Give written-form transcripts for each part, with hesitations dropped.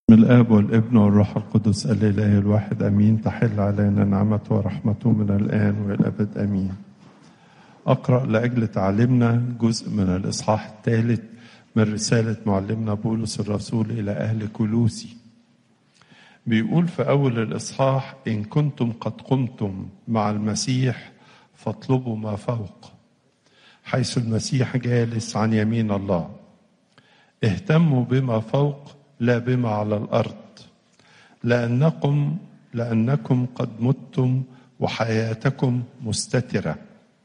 من الآب والابن والروح القدس الإله الواحد أمين. تحل علينا نعمته ورحمته من الآن والأبد أمين. أقرأ لأجل تعليمنا جزء من الإصحاح الثالث من رسالة معلمنا بولس الرسول إلى أهل كولوسي. بيقول في أول الإصحاح: إن كنتم قد قمتم مع المسيح فاطلبوا ما فوق، حيث المسيح جالس عن يمين الله. اهتموا بما فوق لا بما على الأرض، لأنكم قد متم وحياتكم مستترة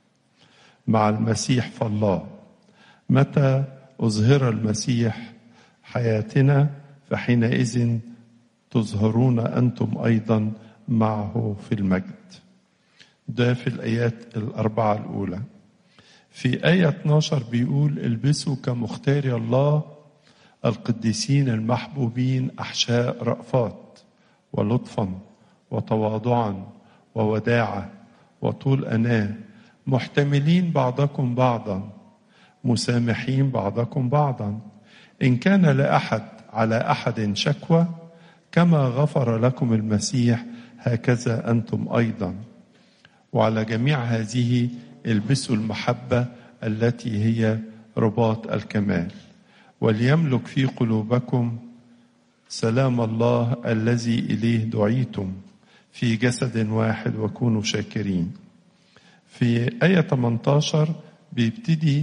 مع المسيح في الله. متى أظهر المسيح حياتنا فحينئذ تظهرون أنتم أيضا معه في المجد. ده في الآيات الأربعة الأولى. في آية 12 بيقول: البسوا كمختار الله القديسين المحبوبين أحشاء رأفات ولطفا وتواضعا ووداعة وطول أناة، محتملين بعضكم بعضا، مسامحين بعضكم بعضا، إن كان لأحد على أحد شكوى، كما غفر لكم المسيح هكذا أنتم أيضا. وعلى جميع هذه البسوا المحبة التي هي رباط الكمال. وليملك في قلوبكم سلام الله الذي إليه دعيتم في جسد واحد وكونوا شاكرين. في آية 18 بيبتدي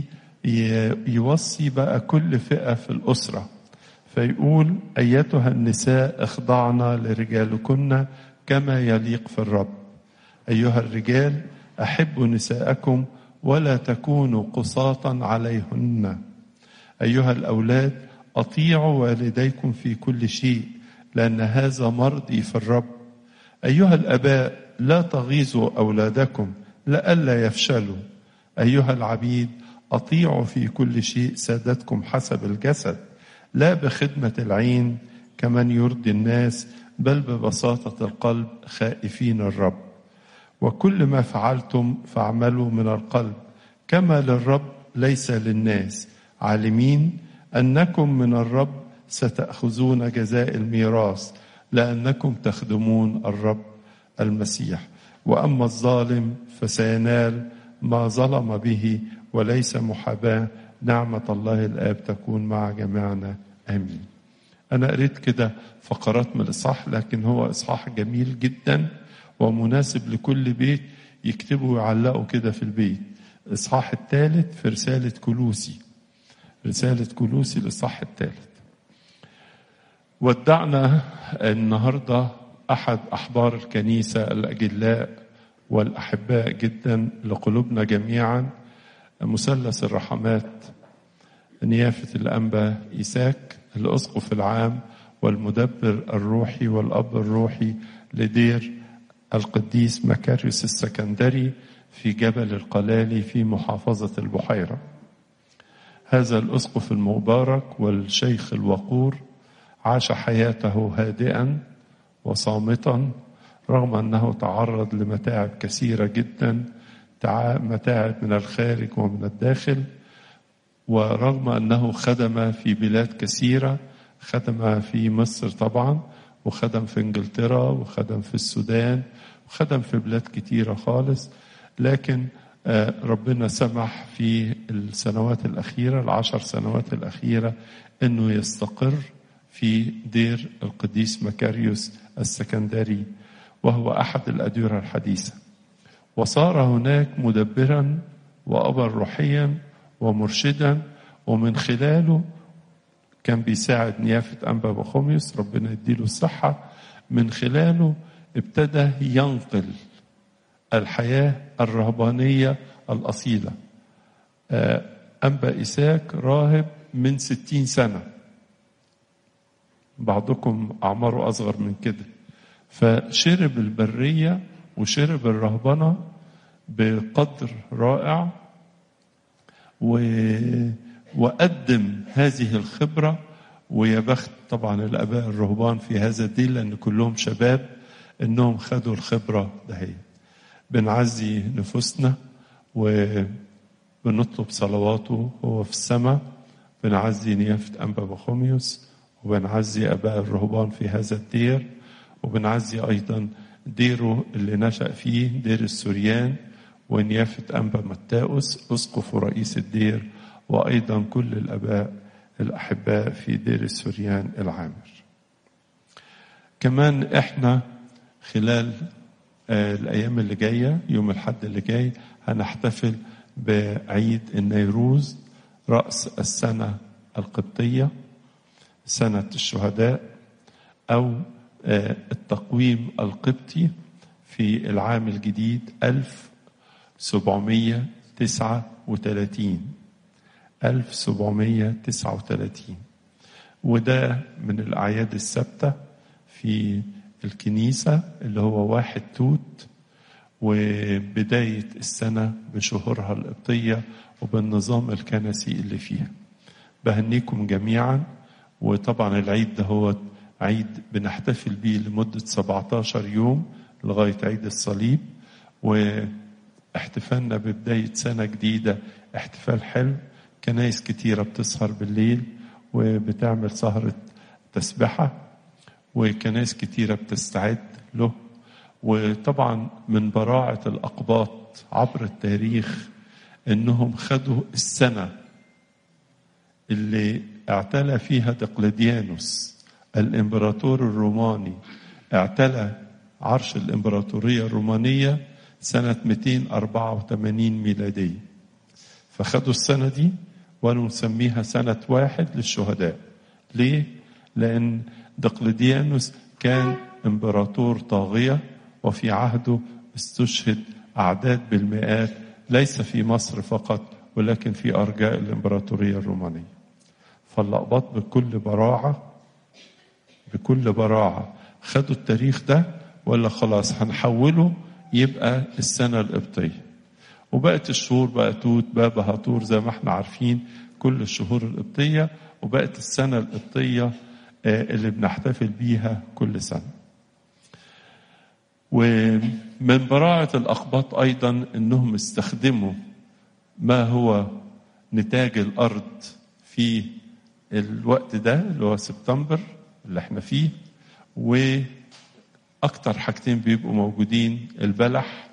يوصي بقى كل فئة في الأسرة، فيقول: أيتها النساء اخضعنا لرجالكن كما يليق في الرب. أيها الرجال أحبوا نساءكم ولا تكونوا قساطا عليهن. أيها الأولاد أطيعوا والديكم في كل شيء، لأن هذا مرضي في الرب. أيها الآباء لا تغيظوا أولادكم لئلا يفشلوا. أيها العبيد أطيعوا في كل شيء سادتكم حسب الجسد، لا بخدمة العين كمن يرضي الناس، بل ببساطة القلب خائفين الرب. وكل ما فعلتم فاعملوا من القلب كما للرب ليس للناس، عالمين أنكم من الرب ستأخذون جزاء الميراث، لأنكم تخدمون الرب المسيح. وأما الظالم فسينال ما ظلم به، وليس محاباة. نعمة الله الآب تكون مع جميعنا آمين. أنا قريت كده فقرات من الإصحاح، لكن هو إصحاح جميل جدا ومناسب لكل بيت يكتبوا ويعلقوا كده في البيت. الإصحاح الثالث في رسالة كولوسي، رسالة كولوسي الإصحاح الثالث. ودعنا النهاردة أحد أحبار الكنيسة الأجلاء والأحباء جدا لقلوبنا جميعا، مثلث الرحمات، نيافة الأنبا إيساك الأسقف العام والمدبر الروحي والأب الروحي لدير القديس مكاريوس السكندري في جبل القلالي في محافظة البحيرة. هذا الأسقف المبارك والشيخ الوقور عاش حياته هادئا وصامتا، رغم أنه تعرض لمتاعب كثيرة جدا، متاعب من الخارج ومن الداخل، ورغم أنه خدم في بلاد كثيرة، خدم في مصر طبعا، وخدم في إنجلترا، وخدم في السودان، وخدم في بلاد كتيرة خالص، لكن ربنا سمح في السنوات الأخيرة، 10 سنوات الأخيرة، أنه يستقر في دير القديس مكاريوس السكندري، وهو أحد الأديرة الحديثة. وصار هناك مدبرا وأبا روحيا ومرشدا، ومن خلاله كان بيساعد نيافة أنبا بخوميوس، ربنا يديله الصحة. من خلاله ابتدى ينقل الحياة الرهبانية الأصيلة. أنبا إيساك راهب من 60 سنة، بعضكم أعماره أصغر من كده، فشرب البرية وشرب الرهبنة بقدر رائع، وقدم هذه الخبرة. ويا بخت طبعا الآباء الرهبان في هذا الدين، لأن كلهم شباب إنهم خدوا الخبرة دهي. بنعزي نفوسنا وبنطلب صلواته هو في السماء. بنعزي نيافة أنبا بخوميوس وبنعزي آباء الرهبان في هذا الدير، وبنعزي أيضا ديره اللي نشأ فيه، دير السوريان، ونيافة أنبا متاوس أسقف ورئيس الدير، وأيضا كل الآباء الأحباء في دير السوريان العامر. كمان إحنا خلال الأيام اللي جاية، يوم الأحد اللي جاي هنحتفل بعيد النيروز، رأس السنة القبطية، سنة الشهداء، أو التقويم القبطي في العام الجديد 1739. 1739، وده من الأعياد الثابتة في الكنيسة، اللي هو 1 توت، وبداية السنة بشهورها القبطية وبالنظام الكنسي اللي فيها. بهنيكم جميعا. وطبعا العيد ده هو عيد بنحتفل بيه لمدة 17 يوم لغاية عيد الصليب، واحتفالنا ببداية سنة جديدة احتفال حلو. كنايس كتيرة بتسهر بالليل وبتعمل سهرة تسبحة، وكنايس كتيرة بتستعد له. وطبعا من براعة الأقباط عبر التاريخ إنهم خدوا السنة اللي اعتلى فيها دقلديانوس الإمبراطور الروماني، اعتلى عرش الإمبراطورية الرومانية سنة 284 ميلادية، فخدوا السنة دي ونسميها سنة 1 للشهداء. ليه؟ لأن دقلديانوس كان إمبراطور طاغية، وفي عهده استشهد أعداد بالمئات، ليس في مصر فقط ولكن في أرجاء الإمبراطورية الرومانية. فالأقباط بكل براعة خدوا التاريخ ده، ولا خلاص هنحوله يبقى السنة القبطية، وبقت الشهور بقى توت بقى بهاطور زي ما احنا عارفين كل الشهور القبطية، وبقت السنة القبطية اللي بنحتفل بيها كل سنة. ومن براعة الأقباط أيضا أنهم استخدموا ما هو نتاج الأرض في الوقت ده اللي هو سبتمبر اللي احنا فيه، وأكتر حاجتين بيبقوا موجودين البلح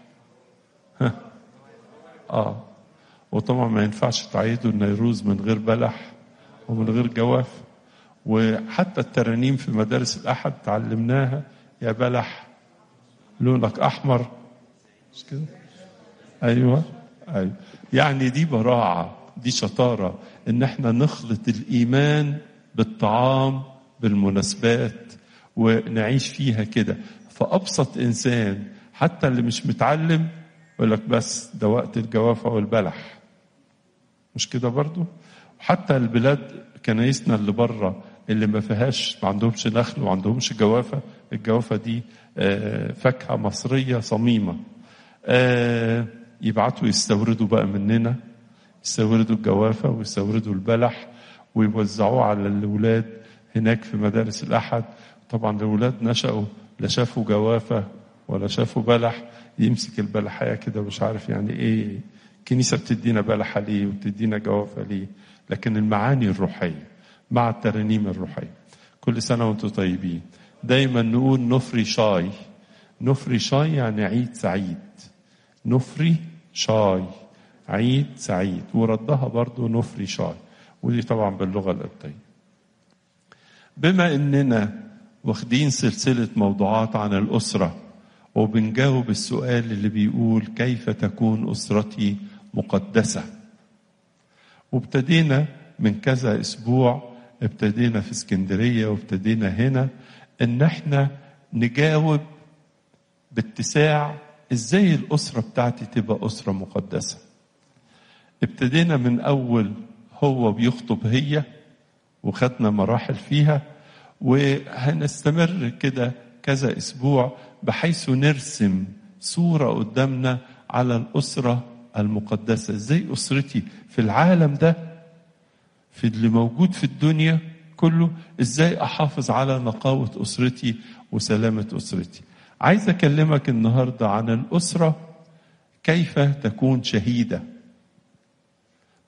وطبعا ما ينفعش تعيدوا النيروز من غير بلح ومن غير جواف. وحتى الترانيم في مدارس الأحد تعلمناها، يا بلح لونك أحمر، مش كده؟ أيوة. يعني دي براعة، دي شطارة، إن احنا نخلط الإيمان بالطعام بالمناسبات ونعيش فيها كده. فأبسط إنسان حتى اللي مش متعلم يقول لك بس ده وقت الجوافة والبلح، مش كده برضو؟ حتى البلاد كنايسنا اللي بره اللي ما فيهاش، ما عندهمش نخل وما عندهمش جوافة، الجوافة دي فاكهة مصرية صميمة، يبعتوا يستوردوا بقى مننا، يستوردوا الجوافة ويستوردوا البلح ويوزعوه على الأولاد هناك في مدارس الأحد. طبعا الأولاد نشأوا لا شافوا جوافة ولا شافوا بلح، يمسك البلحية كده مش عارف يعني ايه كنيسة بتدينا بلحة ليه وبتدينا جوافة ليه. لكن المعاني الروحية مع الترانيم الروحية. كل سنة وانتم طيبين. دايما نقول نفري شاي. نفري شاي يعني عيد سعيد. نفري شاي عيد سعيد، وردها برضو نفري شاي، ودي طبعا باللغة القبطية. بما اننا واخدين سلسلة موضوعات عن الأسرة وبنجاوب السؤال اللي بيقول كيف تكون أسرتي مقدسة، وابتدينا من كذا أسبوع، ابتدينا في اسكندرية وابتدينا هنا ان احنا نجاوب باتساع ازاي الأسرة بتاعتي تبقى أسرة مقدسة. ابتدينا من أول هو بيخطب هي وخدنا مراحل فيها، وهنستمر كده كذا أسبوع بحيث نرسم صورة قدامنا على الأسرة المقدسة. ازاي أسرتي في العالم ده، في اللي موجود في الدنيا كله، ازاي أحافظ على نقاوة أسرتي وسلامة أسرتي. عايز أكلمك النهاردة عن الأسرة كيف تكون شهيدة.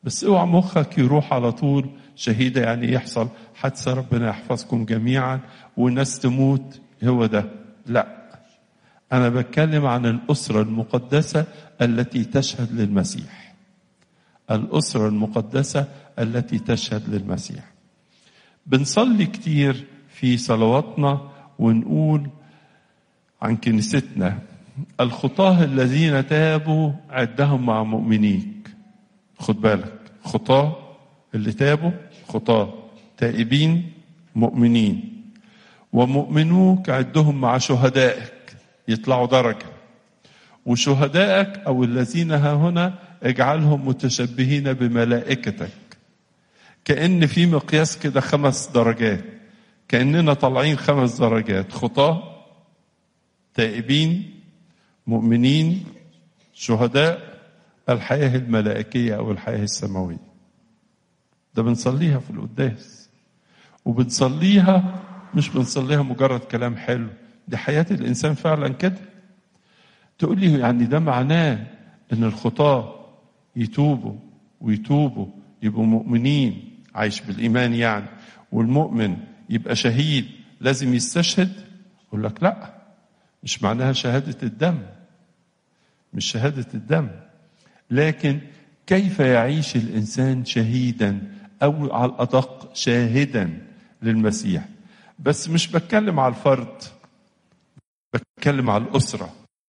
بس اوعى مخك يروح على طول شهيدة يعني يحصل حادثة ربنا يحفظكم جميعا والناس تموت، هو ده. لا، أنا بتكلم عن الأسرة المقدسة التي تشهد للمسيح. الأسرة المقدسة التي تشهد للمسيح. بنصلي كتير في صلواتنا ونقول عن كنيستنا: الخطاة الذين تابوا عدهم مع مؤمنيك. خد بالك، خطاة اللي تابوا، خطاة تائبين مؤمنين. ومؤمنوك عدهم مع شهدائك، يطلعوا درجة. وشهدائك أو الذين ها هنا اجعلهم متشبهين بملائكتك. كأن في مقياس كده 5 درجات، كأننا طالعين 5 درجات: خطاة، تائبين، مؤمنين، شهداء، الحياة الملائكية أو الحياة السماوية. ده بنصليها في القداس، وبنصليها مش بنصليها مجرد كلام حلو، دي حياة الإنسان فعلا كده. تقول لي يعني ده معناه إن الخطاة يتوبوا ويتوبوا يبقوا مؤمنين، عايش بالإيمان يعني، والمؤمن يبقى شهيد لازم يستشهد؟ أقول لك لا، مش معناها شهادة الدم، مش شهادة الدم. لكن كيف يعيش الإنسان شهيدا أو على الأدق شاهدا للمسيح. بس مش بتكلم على الفرد، بتكلم على الأسرة.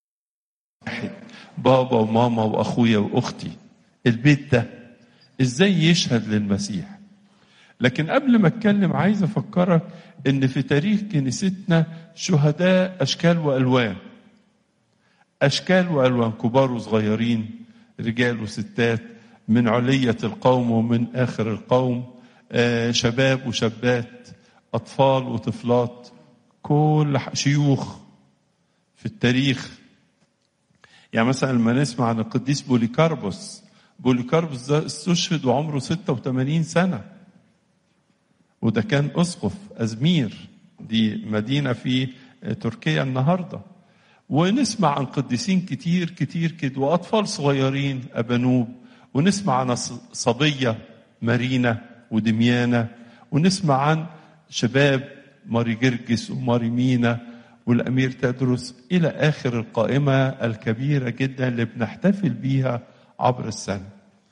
بابا وماما وأخويا وأختي، البيت ده إزاي يشهد للمسيح. لكن قبل ما أتكلم عايز أفكرك إن في تاريخ كنيستنا شهداء أشكال وألوان، أشكال وألوان، كبار وصغيرين، رجال وستات، من علية القوم ومن آخر القوم، شباب وشابات، أطفال وطفلات، كل شيوخ في التاريخ. يعني مثلا لما نسمع عن القديس بوليكاربوس ده استشهد وعمره 86 سنة، وده كان أسقف أزمير، دي مدينة في تركيا النهاردة. ونسمع عن قديسين كتير كتير كده، وأطفال صغيرين، أبانوب، ونسمع عن صبية مارينا ودميانة، ونسمع عن شباب ماري جرجس وماري مينا والأمير تدرس، إلى آخر القائمة الكبيرة جدا اللي بنحتفل بيها عبر السنة.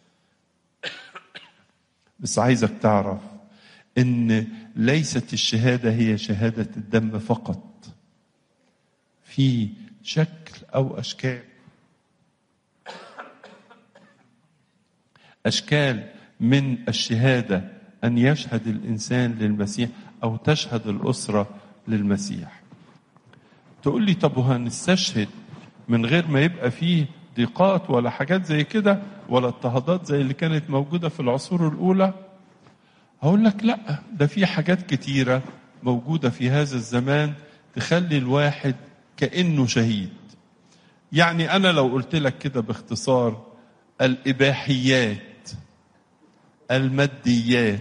بس عايزك تعرف إن ليست الشهادة هي شهادة الدم فقط، في شكل أو أشكال من الشهادة أن يشهد الإنسان للمسيح أو تشهد الأسرة للمسيح. تقول لي طب وهنستشهد من غير ما يبقى فيه ضيقات ولا حاجات زي كده ولا اضطهادات زي اللي كانت موجودة في العصور الأولى؟ هقول لك لا، ده في حاجات كتيرة موجودة في هذا الزمان تخلي الواحد كأنه شهيد. يعني أنا لو قلت لك كده باختصار: الإباحيات، الماديات،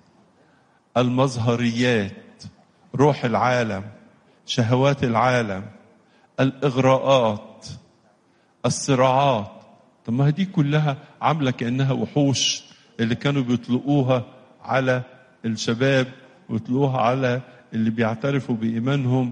المظهريات، روح العالم، شهوات العالم، الإغراءات، الصراعات، طب ما دي كلها عاملة كأنها وحوش اللي كانوا بيطلقوها على الشباب ويطلقوها على اللي بيعترفوا بإيمانهم،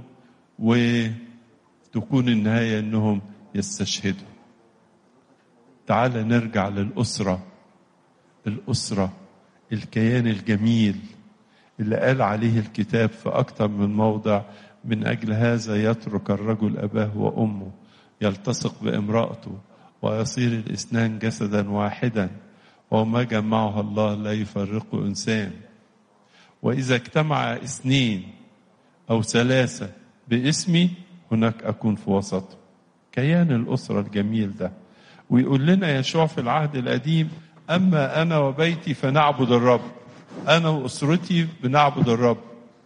وتكون النهاية أنهم يستشهدوا. تعال نرجع للأسرة، الأسرة الكيان الجميل اللي قال عليه الكتاب في أكثر من موضع: من أجل هذا يترك الرجل أباه وأمه يلتصق بامرأته ويصير الاثنان جسدا واحدا، وما جمعه الله لا يفرقه إنسان. وإذا اجتمع 2 أو 3 باسمي هناك أكون في وسطه. كيان الأسرة الجميل ده. ويقول لنا يشوع في العهد القديم: أما أنا وبيتي فنعبد الرب. أنا وأسرتي بنعبد الرب.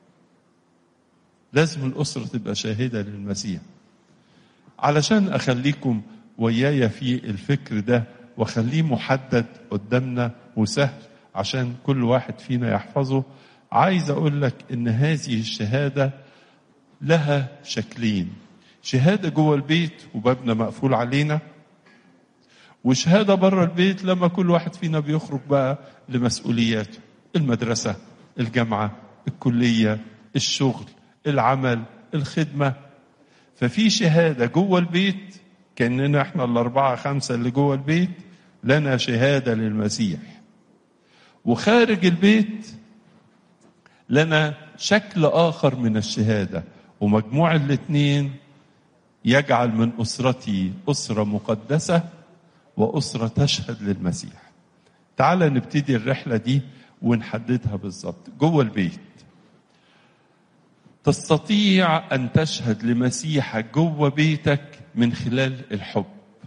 لازم الأسرة تبقى شاهدة للمسيح. علشان أخليكم ويايا في الفكر ده وخليه محدد قدامنا وسهل عشان كل واحد فينا يحفظه، عايز أقول لك إن هذه الشهادة لها شكلين: شهادة جوه البيت وبابنا مقفول علينا، وشهادة بره البيت لما كل واحد فينا بيخرج بقى لمسؤولياته، المدرسة، الجامعة، الكلية، الشغل، العمل، الخدمة. ففي شهادة جوه البيت، كأننا احنا الأربعة خمسة اللي جوه البيت لنا شهادة للمسيح، وخارج البيت لنا شكل آخر من الشهادة، ومجموع الاتنين يجعل من أسرتي أسرة مقدسة وأسرة تشهد للمسيح. تعال نبتدي الرحلة دي ونحددها بالظبط. جوه البيت تستطيع أن تشهد لمسيحك جوه بيتك من خلال الحب،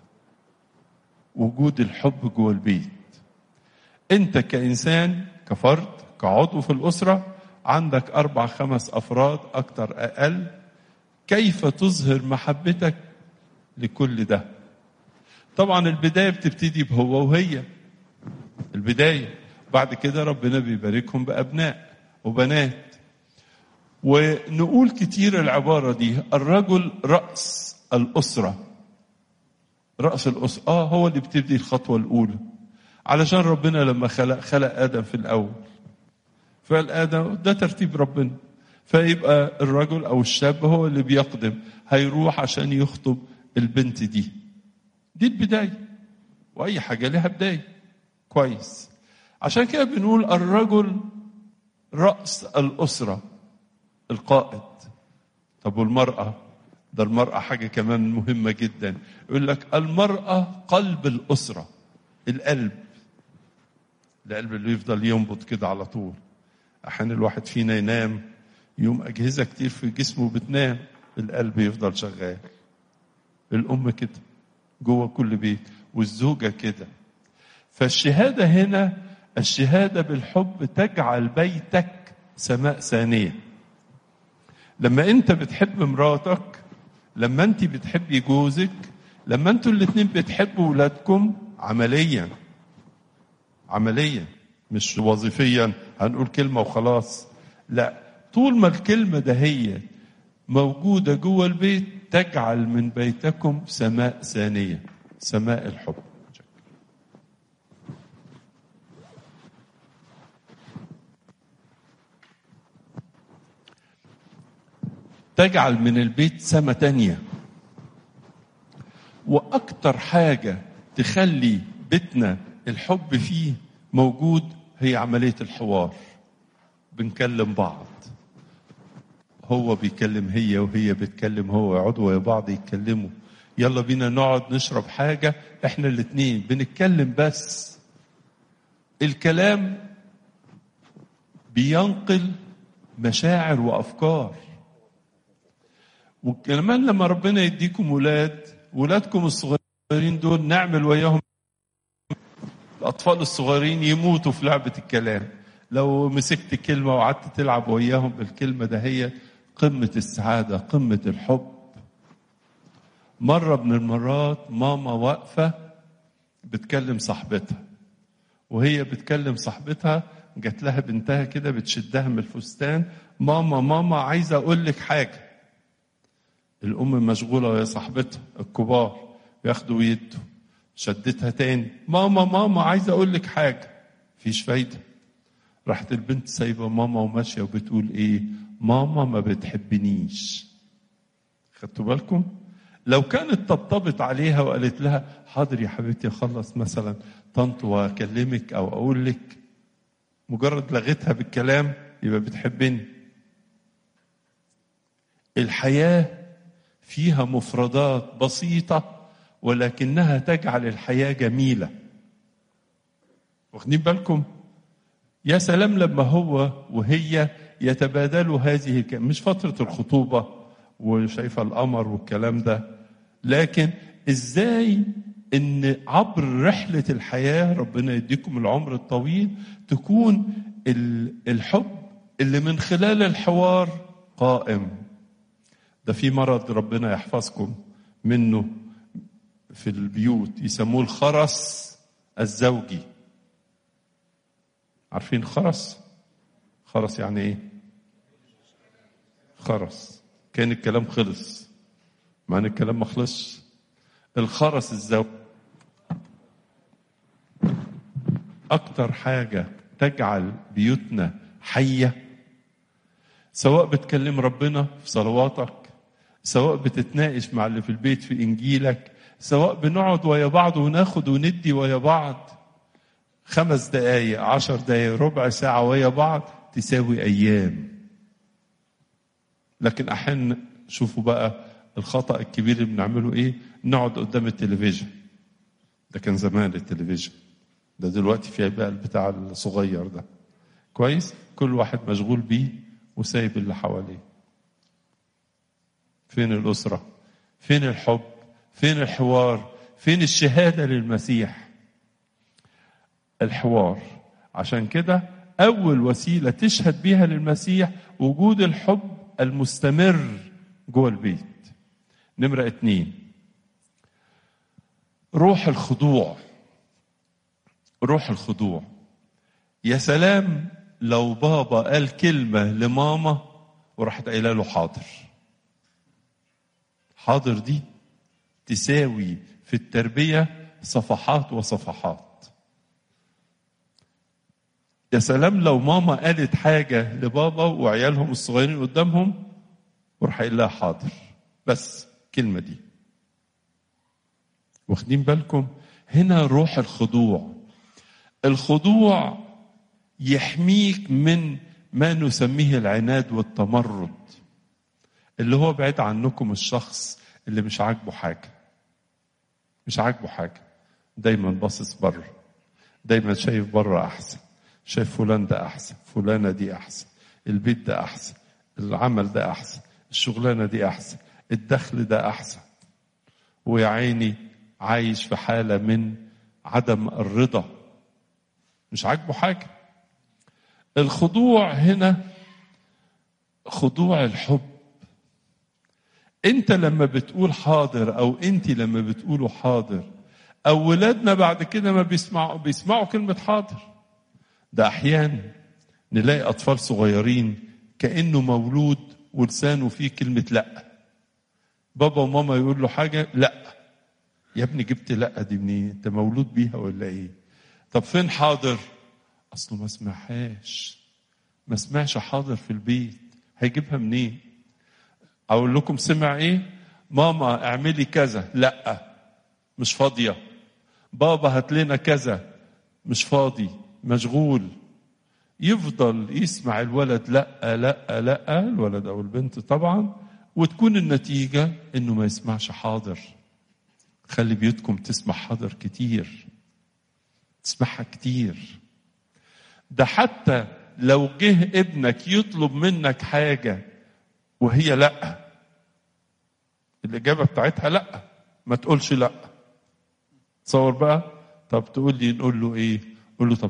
وجود الحب جوه البيت. أنت كإنسان، كفرد، كعضو في الأسرة، عندك 4-5 أفراد أكتر أقل. كيف تظهر محبتك لكل ده؟ طبعا البداية بتبتدي بهو وهي، البداية. بعد كده ربنا بيباركهم بأبناء وبنات. ونقول كتير العبارة دي، الرجل رأس الأسرة. رأس الأسرة هو اللي بتبدي الخطوة الأولى، علشان ربنا لما خلق آدم في الأول، فالآدم ده ترتيب ربنا، فيبقى الرجل أو الشاب هو اللي بيقدم، هيروح عشان يخطب البنت دي البداية. وأي حاجة لها بداية، كويس. عشان كده بنقول الرجل رأس الأسرة، القائد. طب والمرأة؟ ده المرأة حاجة كمان مهمة جدا، يقول لك المرأة قلب الأسرة. القلب اللي يفضل ينبض كده على طول. أحيانا الواحد فينا ينام يوم أجهزة كتير في جسمه بتنام، القلب يفضل شغال. الأم كده جوه كل بيت، والزوجة كده. فالشهادة هنا، الشهادة بالحب تجعل بيتك سماء ثانية. لما انت بتحب مراتك، لما انت بتحبي جوزك، لما انتوا الاتنين بتحبوا ولادكم، عمليا مش وظيفيا هنقول كلمة وخلاص، لا، طول ما الكلمة ده هي موجودة جوه البيت تجعل من بيتكم سماء ثانية، سماء الحب. تجعل من البيت سماء تانية. وأكتر حاجة تخلي بيتنا الحب فيه موجود هي عملية الحوار. بنكلم بعض، هو بيكلم هي وهي بتكلم هو، يقعدوا ويا بعض يتكلموا. يلا بينا نقعد نشرب حاجة، احنا الاتنين بنتكلم بس. الكلام بينقل مشاعر وأفكار. وكمان لما ربنا يديكم ولادكم الصغيرين دول، نعمل وياهم. الأطفال الصغيرين يموتوا في لعبة الكلام. لو مسكت كلمة وقعدت تلعب وياهم بالكلمة ده، هي قمة السعادة، قمة الحب. مرة من المرات ماما واقفة بتكلم صاحبتها، وهي بتكلم صاحبتها جات لها بنتها كده بتشدها من الفستان، ماما عايزة أقول لك حاجة. الأم مشغولة ويا صاحبتها الكبار ياخدوا ويدوا، شدتها تاني، ماما عايزة أقول لك حاجة. فيش فايدة. راحت البنت سايبة ماما وماشية وبتقول إيه؟ ماما ما بتحبنيش. خدتوا بالكم؟ لو كانت طبطبت عليها وقالت لها حاضر يا حبيبتي أخلص مثلا طنط وأكلمك أو أقول لك، مجرد لغتها بالكلام يبقى بتحبني. الحياة فيها مفردات بسيطة ولكنها تجعل الحياة جميلة. واخدين بالكم؟ يا سلام لما هو وهي يتبادلوا هذه مش فترة الخطوبة وشايفة القمر والكلام ده، لكن ازاي ان عبر رحلة الحياة، ربنا يديكم العمر الطويل، تكون الحب اللي من خلال الحوار قائم. ده في مرض ربنا يحفظكم منه في البيوت يسموه الخرس الزوجي. عارفين خرس يعني ايه؟ خرس كان الكلام خلص، مع ان الكلام ما خلصش. الخرس الزوجي أكتر حاجة تجعل بيوتنا حية، سواء بتكلم ربنا في صلواتك، سواء بتتناقش مع اللي في البيت في إنجيلك، سواء بنقعد ويا بعض وناخد وندي ويا بعض 5 دقايق 10 دقايق ربع ساعة ويا بعض تساوي أيام. لكن أحيانا شوفوا بقى الخطأ الكبير اللي بنعمله إيه، نقعد قدام التلفزيون. ده كان زمان التلفزيون، ده دلوقتي في بقى البتاع الصغير ده. كويس، كل واحد مشغول بيه وسايب اللي حواليه. فين الأسرة؟ فين الحب؟ فين الحوار؟ فين الشهادة للمسيح؟ الحوار. عشان كده أول وسيلة تشهد بيها للمسيح وجود الحب المستمر جوه البيت. نمرة 2، روح الخضوع. روح الخضوع. يا سلام لو بابا قال كلمة لماما وراحت قايله له حاضر. حاضر دي تساوي في التربية صفحات وصفحات. يا سلام لو ماما قالت حاجة لبابا وعيالهم الصغيرين قدامهم وراح قايل لها حاضر، بس كلمة دي. واخدين بالكم؟ هنا روح الخضوع. الخضوع يحميك من ما نسميه العناد والتمرد، اللي هو بعيد عنكم الشخص اللي مش عاجبه حاجة. مش عاجبه حاجة، دايما باصص بره، دايما شايف بره أحسن، شايف فلان ده أحسن، فلانة دي أحسن، البيت ده أحسن، العمل ده أحسن، الشغلانة دي أحسن، الدخل ده أحسن. ويا عيني عايش في حالة من عدم الرضا، مش عاجبه حاجة. الخضوع هنا خضوع الحب. انت لما بتقول حاضر او انت لما بتقولوا حاضر، او ولادنا بعد كده ما بيسمعوا كلمة حاضر. ده احيانا نلاقي اطفال صغيرين كأنه مولود ولسانه فيه كلمة لا. بابا وماما يقول له حاجة، لا يا ابني جبت لا دي منين؟ انت مولود بيها ولا ايه؟ طب فين حاضر؟ اصله ما سمعهاش، ما سمعش حاضر في البيت، هيجيبها منين؟ اقول لكم سمع ايه؟ ماما اعملي كذا، لا مش فاضيه. بابا هات لنا كذا، مش فاضي مشغول. يفضل يسمع الولد لا لا لا، الولد او البنت طبعا، وتكون النتيجه انه ما يسمعش حاضر. خلي بيوتكم تسمع حاضر كتير، تسمعها كتير. ده حتى لو جه ابنك يطلب منك حاجة وهي لا، الإجابة بتاعتها لا، ما تقولش لا. تصور بقى، طب تقول لي نقول له ايه؟ قول له طب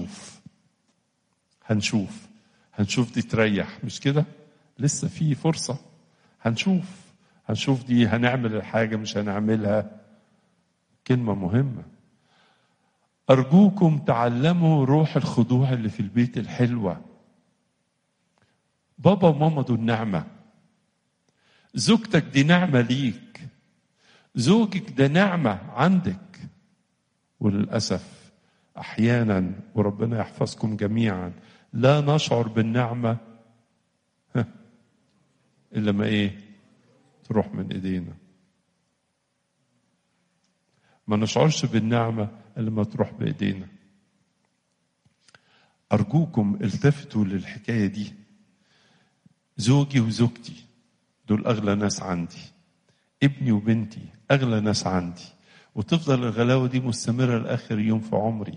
هنشوف دي تريح، مش كده؟ لسه في فرصة، هنشوف دي هنعمل الحاجة مش هنعملها. كلمة مهمة. أرجوكم تعلموا روح الخضوع اللي في البيت الحلوة. بابا وماما دول نعمة، زوجتك دي نعمة ليك، زوجك ده نعمة عندك. وللأسف أحيانا، وربنا يحفظكم جميعا، لا نشعر بالنعمة إلا ما إيه؟ تروح من إيدينا. ما نشعرش بالنعمة إلا ما تروح بإيدينا. أرجوكم التفتوا للحكاية دي. زوجي وزوجتي دول أغلى ناس عندي، ابني وبنتي أغلى ناس عندي، وتفضل الغلاوة دي مستمرة لآخر يوم في عمري.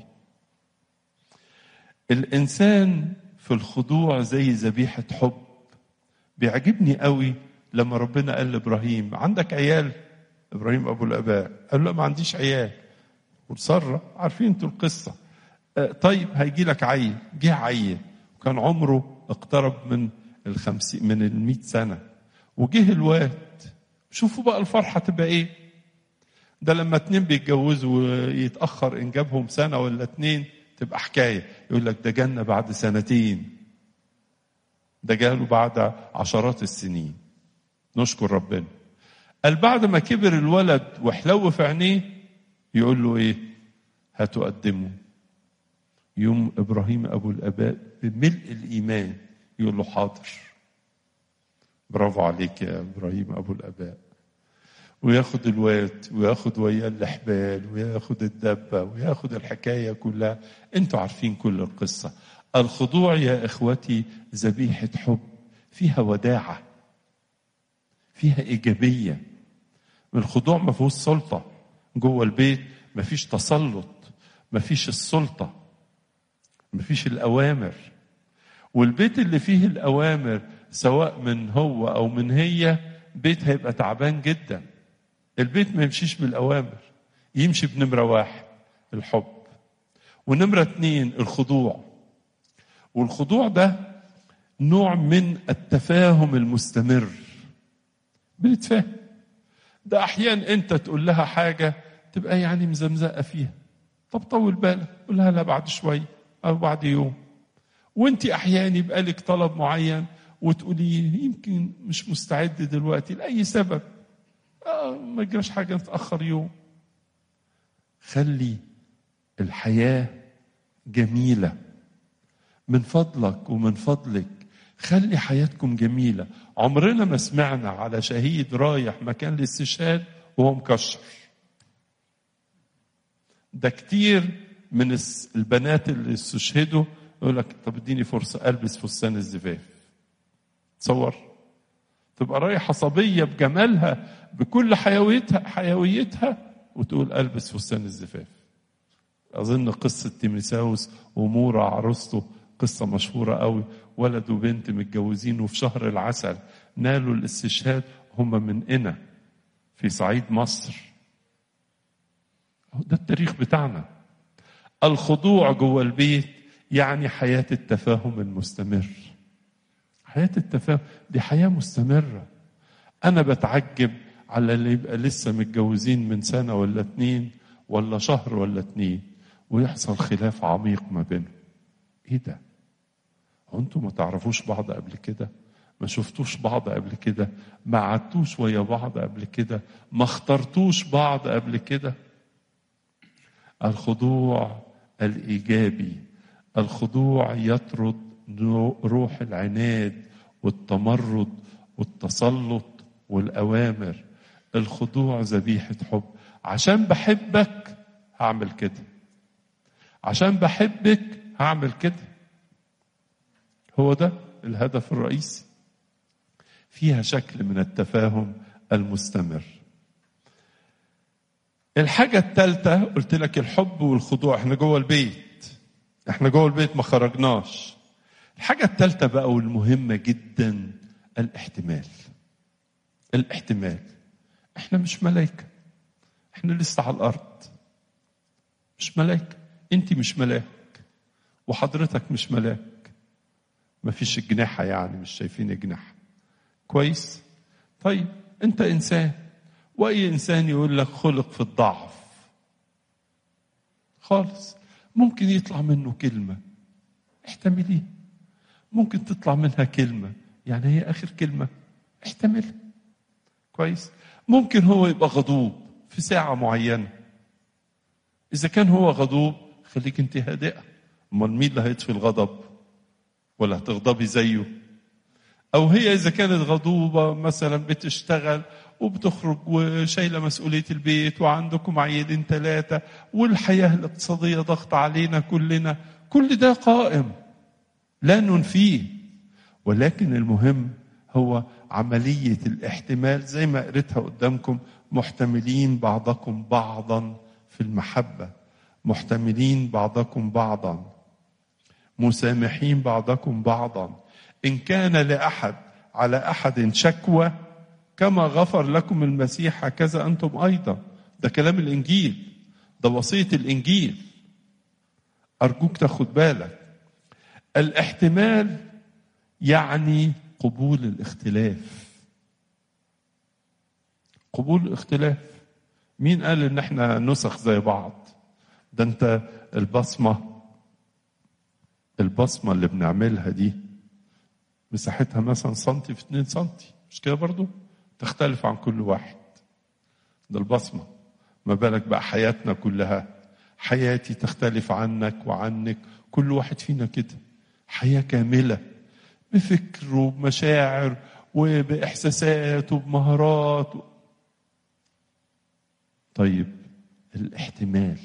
الإنسان في الخضوع زي ذبيحة حب. بيعجبني قوي لما ربنا قال لإبراهيم عندك عيال؟ إبراهيم أبو الآباء قال له ما عنديش عيال. وسارة عارفين انتوا القصة. طيب هيجي لك عيل. جه عيل وكان عمره اقترب من 100 سنة، وجه الواد. شوفوا بقى الفرحة تبقى ايه. ده لما 2 بيتجوزوا ويتأخر إنجابهم 1 سنة ولا 2 تبقى حكاية. يقول لك ده جالنا بعد 2 سنين، ده جاله بعد عشرات السنين. نشكر ربنا. قال بعد ما كبر الولد وحلو في عينيه، يقول له ايه؟ هتقدمه. يوم إبراهيم أبو الآباء بملء الإيمان يقول له حاضر، برافو عليك يا إبراهيم أبو الآباء، وياخد الواد وياخد وياه الحبال وياخد الدبة وياخد الحكاية كلها. انتوا عارفين كل القصة. الخضوع يا إخوتي ذبيحة حب، فيها وداعة، فيها إيجابية. الخضوع ما فيهوش سلطة جوه البيت، ما فيش تسلط، ما فيش السلطة، ما فيش الأوامر. والبيت اللي فيه الأوامر سواء من هو أو من هي بيت هيبقى تعبان جدا. البيت ما يمشيش بالأوامر، يمشي بنمرة 1 الحب، ونمرة 2 الخضوع. والخضوع ده نوع من التفاهم المستمر، بنتفاهم. ده أحيانا أنت تقول لها حاجة تبقى يعني مزمزقة فيها، طب طول بالك، قول لها لا بعد شوية أو بعد يوم. وانت أحيانا يبقى لك طلب معين وتقوليه يمكن مش مستعد دلوقتي لأي سبب، ما يجراش حاجة، نتأخر يوم. خلي الحياة جميلة من فضلك ومن فضلك، خلي حياتكم جميلة. عمرنا ما سمعنا على شهيد رايح مكان الاستشهاد وهو مكشر. ده كتير من البنات اللي استشهدوا يقول لك طب اديني فرصة ألبس فستان الزفاف. تصور تبقى رايحة صبية بجمالها بكل حيويتها وتقول ألبس فستان الزفاف. أظن قصة تيميساوس ومورا عروسته قصة مشهورة قوي، ولد وبنت متجوزين وفي شهر العسل نالوا الاستشهاد، هم من قنا في صعيد مصر. ده التاريخ بتاعنا. الخضوع جوه البيت يعني حياة التفاهم المستمر. حياة التفاهم دي حياة مستمرة. أنا بتعجب على اللي يبقى لسه متجوزين من 1 ولا 2 ولا شهر ولا 2 ويحصل خلاف عميق ما بينهم. إيه ده؟ أنتوا ما تعرفوش بعض قبل كده؟ ما شفتوش بعض قبل كده؟ ما قعدتوش ويا بعض قبل كده؟ ما اخترتوش بعض قبل كده؟ الخضوع الإيجابي، الخضوع يطرد روح العناد والتمرد والتسلط والأوامر. الخضوع ذبيحة حب. عشان بحبك هعمل كده، عشان بحبك هعمل كده. هو ده الهدف الرئيسي. فيها شكل من التفاهم المستمر. الحاجة الثالثة قلت لك الحب والخضوع. احنا جوه البيت، احنا جوه البيت ما خرجناش. الحاجة الثالثة بقى والمهمة جدا الاحتمال. الاحتمال. احنا مش ملائكة، احنا لسه على الأرض، مش ملائكة. انت مش ملاك وحضرتك مش ملاك، مفيش جناحة يعني، مش شايفين جناحة كويس. طيب انت انسان، واي انسان يقول لك خلق في الضعف خالص. ممكن يطلع منه كلمة احتمليه، ممكن تطلع منها كلمة يعني هي اخر كلمة احتملها كويس. ممكن هو يبقى غضوب في ساعة معينة، اذا كان هو غضوب خليك انت هادئة. امال مين اللي هيطفي الغضب؟ ولا هتغضبي زيه؟ او هي اذا كانت غضوبة مثلا بتشتغل وبتخرج وشايلة مسؤولية البيت وعندكم عيلين 3 والحياة الاقتصادية ضغط علينا كلنا، كل ده قائم لا ننفيه، ولكن المهم هو عملية الاحتمال زي ما قريتها قدامكم. محتملين بعضكم بعضا في المحبة، محتملين بعضكم بعضا، مسامحين بعضكم بعضا. إن كان لأحد على أحد شكوى كما غفر لكم المسيح هكذا أنتم أيضا. ده كلام الإنجيل، ده وصية الإنجيل، أرجوك تاخد بالك. الاحتمال يعني قبول الاختلاف. قبول الاختلاف. مين قال إن احنا نسخ زي بعض؟ ده أنت البصمة اللي بنعملها دي مساحتها مثلا سنتي في 2 سنتي، مش كده برضو؟ تختلف عن كل واحد. ده البصمة. ما بالك بقى حياتنا كلها. حياتي تختلف عنك وعنك، كل واحد فينا كده، حياة كاملة بفكر وبمشاعر وبإحساسات وبمهارات. طيب الاحتمال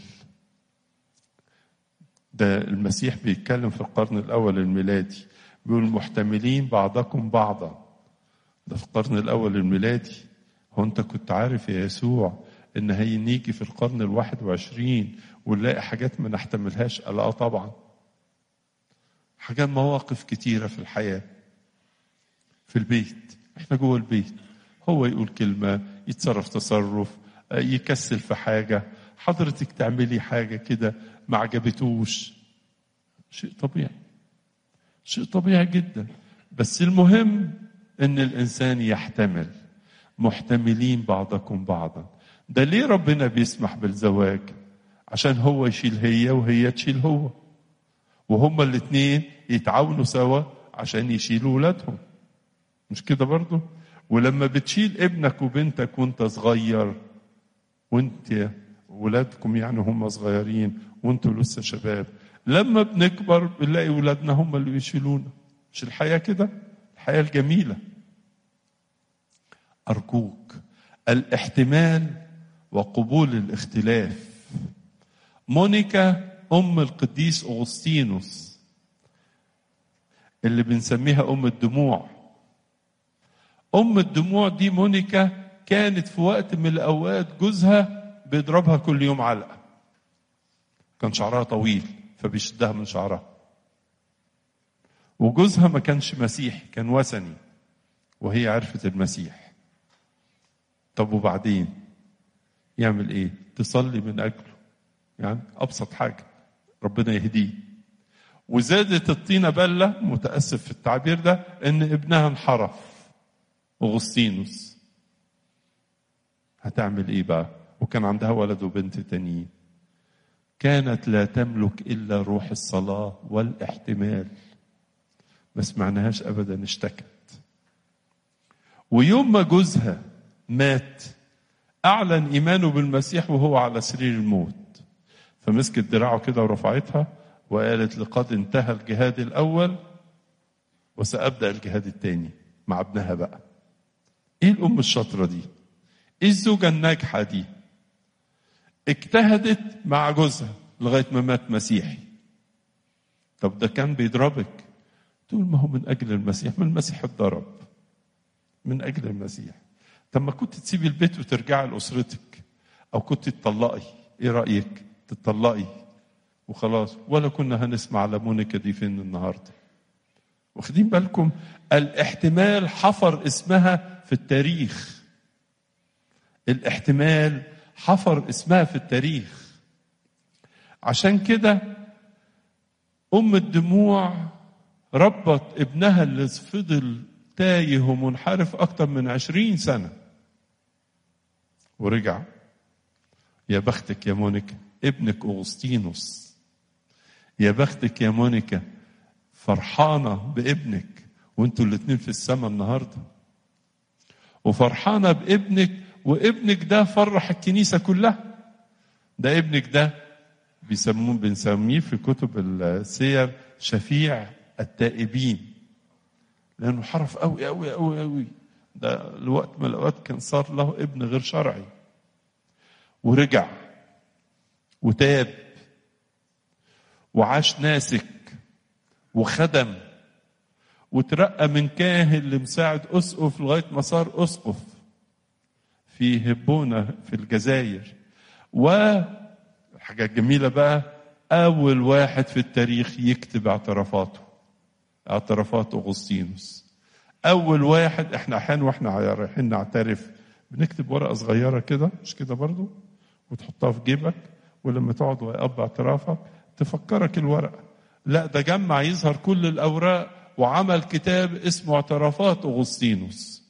ده المسيح بيتكلم في القرن الأول الميلادي، بيقول محتملين بعضكم بعضا. ده في القرن الأول الميلادي. هو أنت كنت عارف يا يسوع إن هيجي في القرن 21 ونلاقي حاجات ما نحتملهاش؟ لا طبعا، حاجات مواقف كتيرة في الحياة. في البيت، احنا جوه البيت، هو يقول كلمة، يتصرف تصرف، يكسل في حاجة، حضرتك تعملي حاجة كده ما عجبتوش، شيء طبيعي، شيء طبيعي جدا. بس المهم ان الانسان يحتمل، محتملين بعضكم بعضا. ده ليه ربنا بيسمح بالزواج؟ عشان هو يشيل هي وهي تشيل هو، وهما الاتنين يتعاونوا سوا عشان يشيلوا ولادهم، مش كده برضو؟ ولما بتشيل ابنك وبنتك وانت صغير، وانت ولادكم يعني هم صغيرين وانتوا لسه شباب، لما بنكبر بنلاقي ولادنا هم اللي بيشيلونا. مش الحياة كده؟ الحياة الجميلة. أرجوك الاحتمال وقبول الاختلاف. مونيكا أم القديس أغسطينوس اللي بنسميها أم الدموع، أم الدموع دي مونيكا كانت في وقت من الأوقات جوزها بيضربها كل يوم علقة. كان شعرها طويل فبيشدها من شعرها، وجوزها ما كانش مسيحي، كان وثني، وهي عرفت المسيح. طب وبعدين يعمل ايه؟ تصلي من أجله، يعني أبسط حاجة، ربنا يهديه. وزادت الطينة بلة، متأسف في التعبير ده، إن ابنها انحرف أغسطينوس. هتعمل إيه بقى؟ وكان عندها ولد وبنت تانيين. كانت لا تملك إلا روح الصلاة والاحتمال، ما سمعناهاش أبدا اشتكت. ويوم ما جوزها مات أعلن إيمانه بالمسيح وهو على سرير الموت، فمسكت دراعه كده ورفعتها وقالت لقد انتهى الجهاد الأول وسأبدأ الجهاد الثاني مع ابنها بقى. ايه الأم الشاطرة دي؟ ايه الزوجة الناجحة دي؟ اجتهدت مع جوزها لغاية ما مات مسيحي. طب ده كان بيضربك، تقول ما هو من أجل المسيح، من المسيح اتضرب من أجل المسيح. طب ما كنت تسيبي البيت وترجعي لأسرتك، أو كنت تطلقي، ايه رأيك؟ تطلقي وخلاص، ولا كنا هنسمع على مونيكا دي فين النهارده. واخدين بالكم؟ الاحتمال حفر اسمها في التاريخ، الاحتمال حفر اسمها في التاريخ. عشان كده أم الدموع ربت ابنها اللي فضل تايه ومنحرف أكتر من 20 سنة ورجع. يا بختك يا مونيكا، ابنك أغسطينوس. يا بختك يا مونيكا، فرحانة بابنك وانتوا الاتنين في السماء النهاردة، وفرحانة بابنك، وابنك ده فرح الكنيسة كلها. ده ابنك ده بنسميه في كتب السير شفيع التائبين، لأنه حرف قوي قوي قوي قوي. ده الوقت من الأوقات كان صار له ابن غير شرعي، ورجع وتاب وعاش ناسك وخدم، وترقى من كاهن لمساعد أسقف لغاية ما صار أسقف في هبونة في الجزائر. وحاجة جميلة بقى، أول واحد في التاريخ يكتب اعترافات أغسطينوس. أول واحد. إحنا أحيانا وإحنا رايحين نعترف بنكتب ورقة صغيرة كده، مش كده برضو، وتحطها في جيبك، ولما تقعد ويقب اعترافك تفكرك الورقة. لا، ده جمع يظهر كل الأوراق وعمل كتاب اسمه اعترافات أغسطينوس،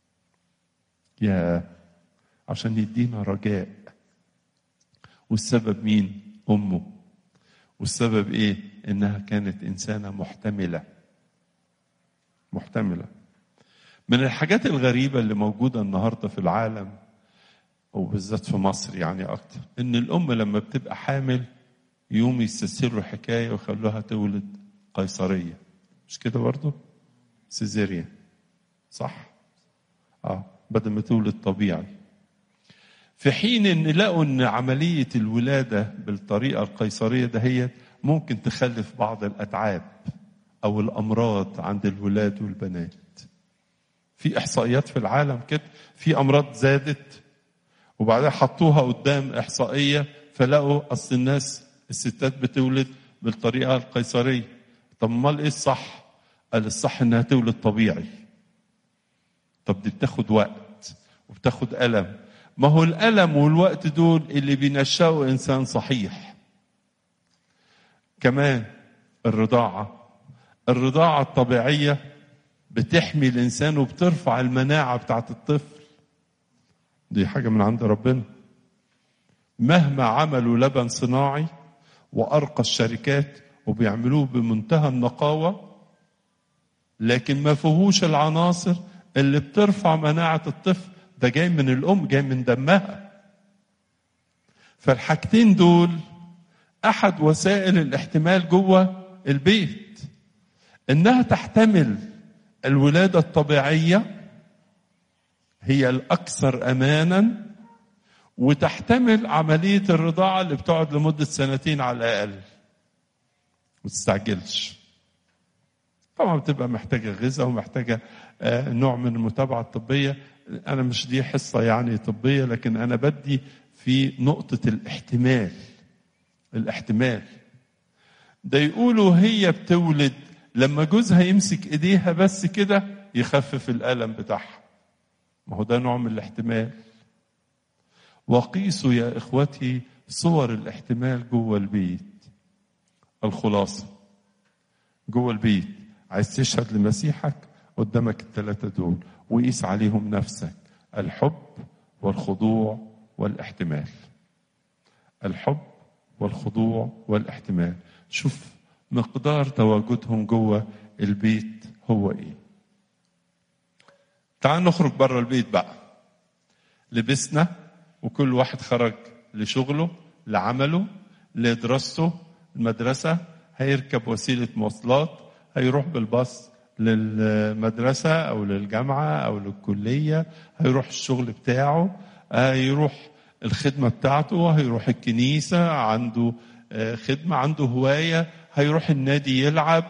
عشان يدينا رجاء. والسبب مين؟ أمه. والسبب إيه؟ إنها كانت إنسانة محتملة. من الحاجات الغريبة اللي موجودة النهاردة في العالم وبالذات في مصر يعني أكتر، إن الأم لما بتبقى حامل يوم يستسهلوا حكاية ويخلوها تولد قيصرية، مش كده برضه؟ سيزيريان، صح؟ بدل ما تولد طبيعي. في حين ان لقوا ان عملية الولادة بالطريقة القيصرية ده هي ممكن تخلف بعض الأتعاب أو الأمراض عند الولاد والبنات. في إحصائيات في العالم كده، في أمراض زادت وبعدها حطوها قدام إحصائية فلقوا أصل الستات بتولد بالطريقة القيصرية. طب امال إيه الصح؟ قال الصح إنها تولد طبيعي. طب دي بتاخد وقت وبتاخد ألم. ما هو الألم والوقت دول اللي بينشأوا إنسان صحيح. كمان الرضاعة الطبيعية بتحمي الإنسان وبترفع المناعة بتاعت الطفل. دي حاجة من عند ربنا. مهما عملوا لبن صناعي وأرقى الشركات وبيعملوه بمنتهى النقاوة، لكن ما فيهوش العناصر اللي بترفع مناعة الطفل. ده جاي من الأم، جاي من دمها. فالحاجتين دول أحد وسائل الاحتمال جوه البيت، إنها تحتمل الولادة الطبيعية هي الأكثر أمانا، وتحتمل عملية الرضاعة اللي بتقعد لمدة 2 على الأقل. ما تستعجلش. طبعا بتبقى محتاجة غذاء ومحتاجة نوع من المتابعة الطبية. أنا مش دي حصة يعني طبية، لكن أنا بدي في نقطة الاحتمال. ده يقولوا هي بتولد لما جوزها يمسك إيديها بس كده يخفف الألم بتاعها. ما هو ده نوع من الاحتمال. وقيسوا يا إخوتي صور الاحتمال جوه البيت. الخلاصة جوه البيت، عايز تشهد لمسيحك قدامك 3 دول وقيس عليهم نفسك: الحب والخضوع والاحتمال. الحب والخضوع والاحتمال. شوف مقدار تواجدهم جوه البيت هو ايه. تعال نخرج بره البيت بقى. لبسنا وكل واحد خرج لشغله، لعمله، لدراسته، المدرسة، هيركب وسيلة مواصلات، هيروح بالباص للمدرسة أو للجامعة أو للكلية، هيروح الشغل بتاعه، هيروح الخدمة بتاعته، هيروح الكنيسة، عنده خدمة، عنده هواية، هيروح النادي يلعب،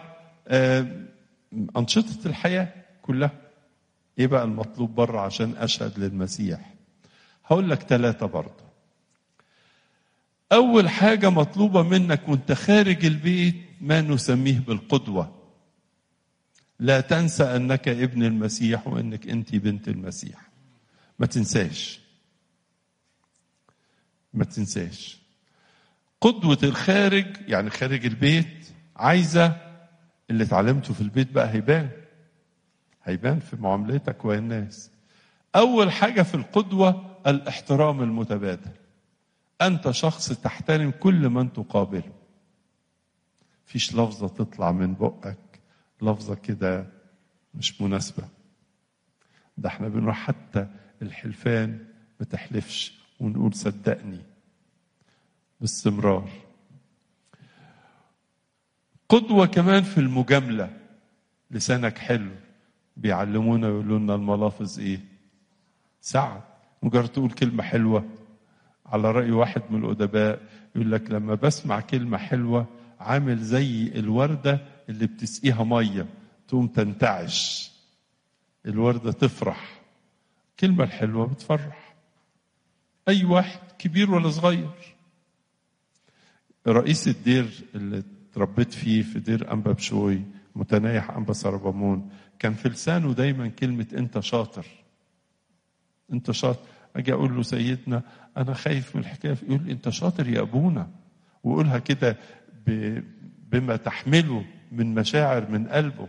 أنشطة الحياة كلها. إيه بقى المطلوب بره عشان أشهد للمسيح؟ هقول لك 3 برضه. أول حاجة مطلوبة منك وانت خارج البيت ما نسميه بالقدوة. لا تنسى أنك ابن المسيح وأنك أنت بنت المسيح. ما تنساش قدوة الخارج، يعني خارج البيت. عايزة اللي اتعلمته في البيت بقى هيبان في معاملتك والناس. أول حاجة في القدوة الاحترام المتبادل. أنت شخص تحترم كل من تقابله. فيش لفظة تطلع من بقك لفظة كده مش مناسبة. ده احنا بنروح حتى الحلفان ما تحلفش ونقول صدقني باستمرار. قدوة كمان في المجاملة. لسانك حلو. بيعلمونا يقولوا لنا الملافظ ايه؟ سعد. مجرد تقول كلمة حلوة. على رأي واحد من الأدباء يقول لك لما بسمع كلمة حلوة عامل زي الوردة اللي بتسقيها مية تقوم تنتعش، الوردة تفرح. كلمة الحلوة بتفرح أي واحد كبير ولا صغير. رئيس الدير اللي تربيت فيه في دير أنبا بشوي متنايح أنبا سربامون كان في لسانه دايما كلمة أنت شاطر. أنت شاطر. أجي أقول له سيدنا أنا خايف من الحكاية، يقول لي أنت شاطر يا أبونا، وقولها كده بما تحمله من مشاعر من قلبه.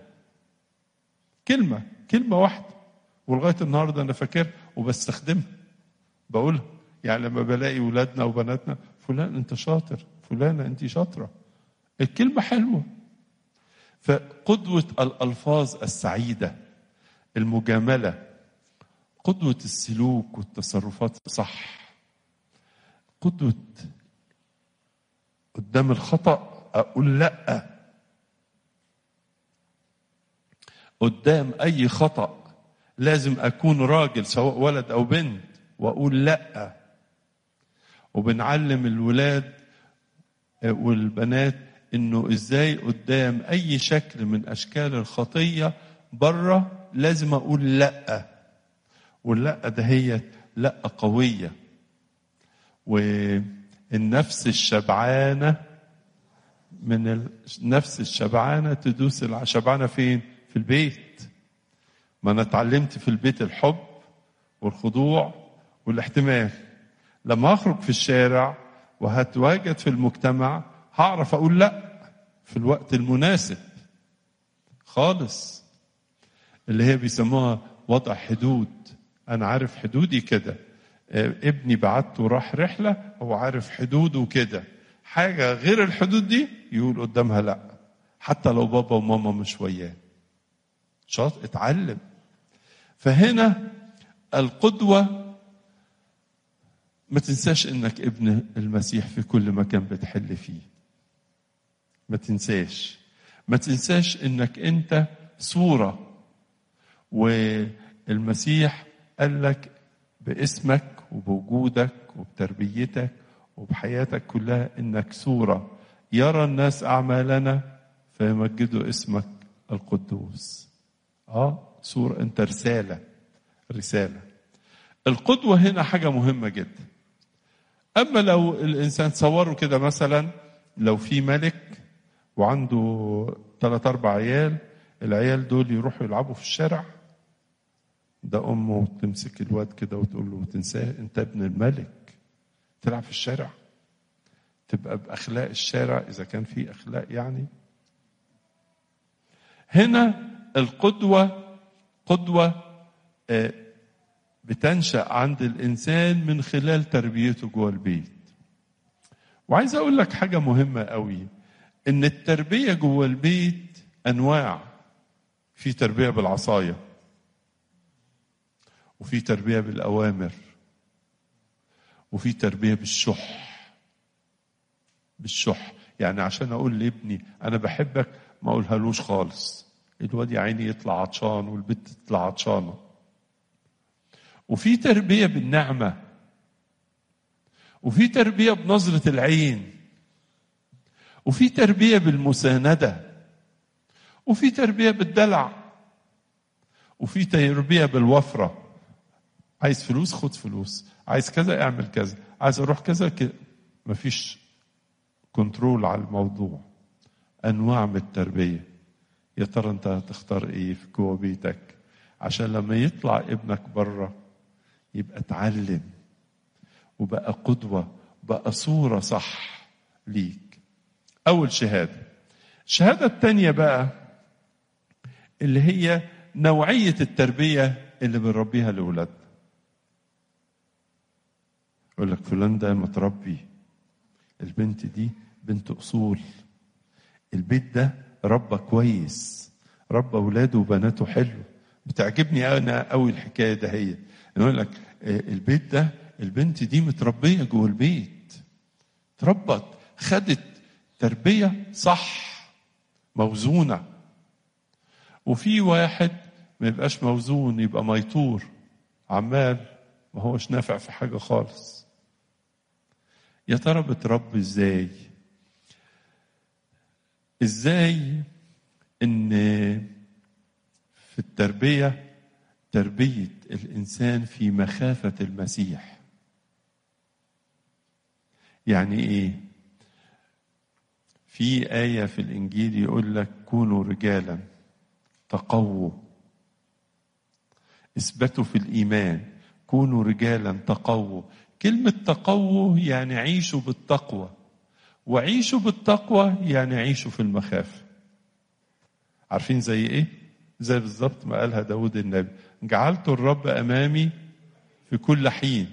كلمة واحدة، ولغاية النهاردة أنا فاكر وبستخدمها بقولها. يعني لما بلاقي ولادنا وبناتنا فلان أنت شاطر، فلانة أنت شاطرة، الكلمة حلوة. فقدوة الألفاظ السعيدة، المجاملة، قدوة السلوك والتصرفات صح، قدوة قدام الخطأ أقول لأ. قدام أي خطأ لازم أكون راجل سواء ولد أو بنت وأقول لأ. وبنعلم الولاد والبنات إنه إزاي قدام أي شكل من أشكال الخطية بره لازم أقول لأ. واللأ ده هي لأ قوية. والنفس الشبعانة النفس الشبعانة تدوس الشبعانة فين؟ في البيت. ما أنا اتعلمت في البيت الحب والخضوع والاحتمال. لما أخرج في الشارع وهتواجد في المجتمع هعرف أقول لأ في الوقت المناسب خالص، اللي هي بيسموها وضع حدود. أنا عارف حدودي كده. ابني بعته راح رحلة هو عارف حدوده كده. حاجة غير الحدود دي يقول قدامها لأ، حتى لو بابا وماما مش وياه. شاطر اتعلم. فهنا القدوة ما تنساش انك ابن المسيح في كل مكان بتحل فيه. ما تنساش انك انت صورة، والمسيح قال لك باسمك وبوجودك وبتربيتك وبحياتك كلها انك صورة يرى الناس اعمالنا فيمجدوا اسمك القدوس. صورة، انت رسالة. القدوة هنا حاجة مهمة جدا. اما لو الانسان صوره كده، مثلا لو في ملك وعنده 3-4 عيال، العيال دول يروحوا يلعبوا في الشارع، ده امه تمسك الواد كده وتقول له تنساه انت ابن الملك تلعب في الشارع؟ تبقى باخلاق الشارع اذا كان في اخلاق يعني. هنا القدوة قدوة بتنشأ عند الإنسان من خلال تربيته جوه البيت. وعايز أقول لك حاجة مهمة قوي، إن التربية جوه البيت أنواع. في تربية بالعصاية، وفي تربية بالأوامر، وفي تربية بالشح. يعني عشان أقول لابني أنا بحبك ما أقولهالوش خالص، الواد يا عيني يطلع عطشان والبنت تطلع عطشانة. وفي تربية بالنعمة، وفي تربية بنظرة العين، وفي تربية بالمساندة، وفي تربية بالدلع، وفي تربية بالوفرة. عايز فلوس خد فلوس، عايز كذا اعمل كذا، عايز اروح كذا كذا. مفيش كنترول على الموضوع. انواع من التربية. يا ترى انت هتختار ايه في جوه بيتك عشان لما يطلع ابنك بره يبقى اتعلم وبقى قدوة، بقى صورة صح ليك. أول شهادة. الشهادة التانية بقى اللي هي نوعية التربية اللي بنربيها لأولادنا. يقول لك فلان ده متربي، البنت دي بنت أصول، البيت ده ربى كويس، ربى أولاده وبناته حلو. بتعجبني أنا قوي الحكاية ده. هي يقول لك البيت ده البنت دي متربية جوه البيت، تربت، خدت تربية صح موزونة. وفي واحد ما يبقاش موزون، يبقى ميطور عمال ما هوش نافع في حاجة خالص. يا ترى بتربي ازاي ان في التربية تربية الإنسان في مخافة المسيح. يعني إيه؟ في آية في الإنجيل يقول لك كونوا رجالا تقووا، اثبتوا في الإيمان، كونوا رجالا تقووا. كلمة تقووا يعني عيشوا بالتقوى، وعيشوا بالتقوى يعني عيشوا في المخافة. عارفين زي إيه؟ زي بالظبط ما قالها داود النبي، جعلت الرب أمامي في كل حين.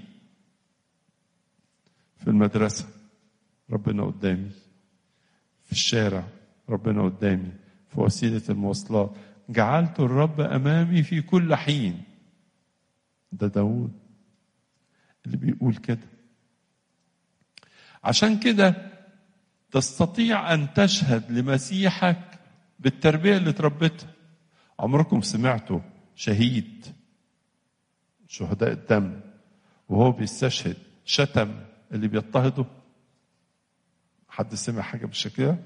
في المدرسة ربنا قدامي، في الشارع ربنا قدامي، في وسيلة المواصلات جعلت الرب أمامي في كل حين. ده داود اللي بيقول كده. عشان كده تستطيع أن تشهد لمسيحك بالتربية اللي تربيتها. عمركم سمعتوا شهيد شهداء الدم وهو بيستشهد شتم اللي بيضطهده؟ حد سمع حاجة بالشكل ده؟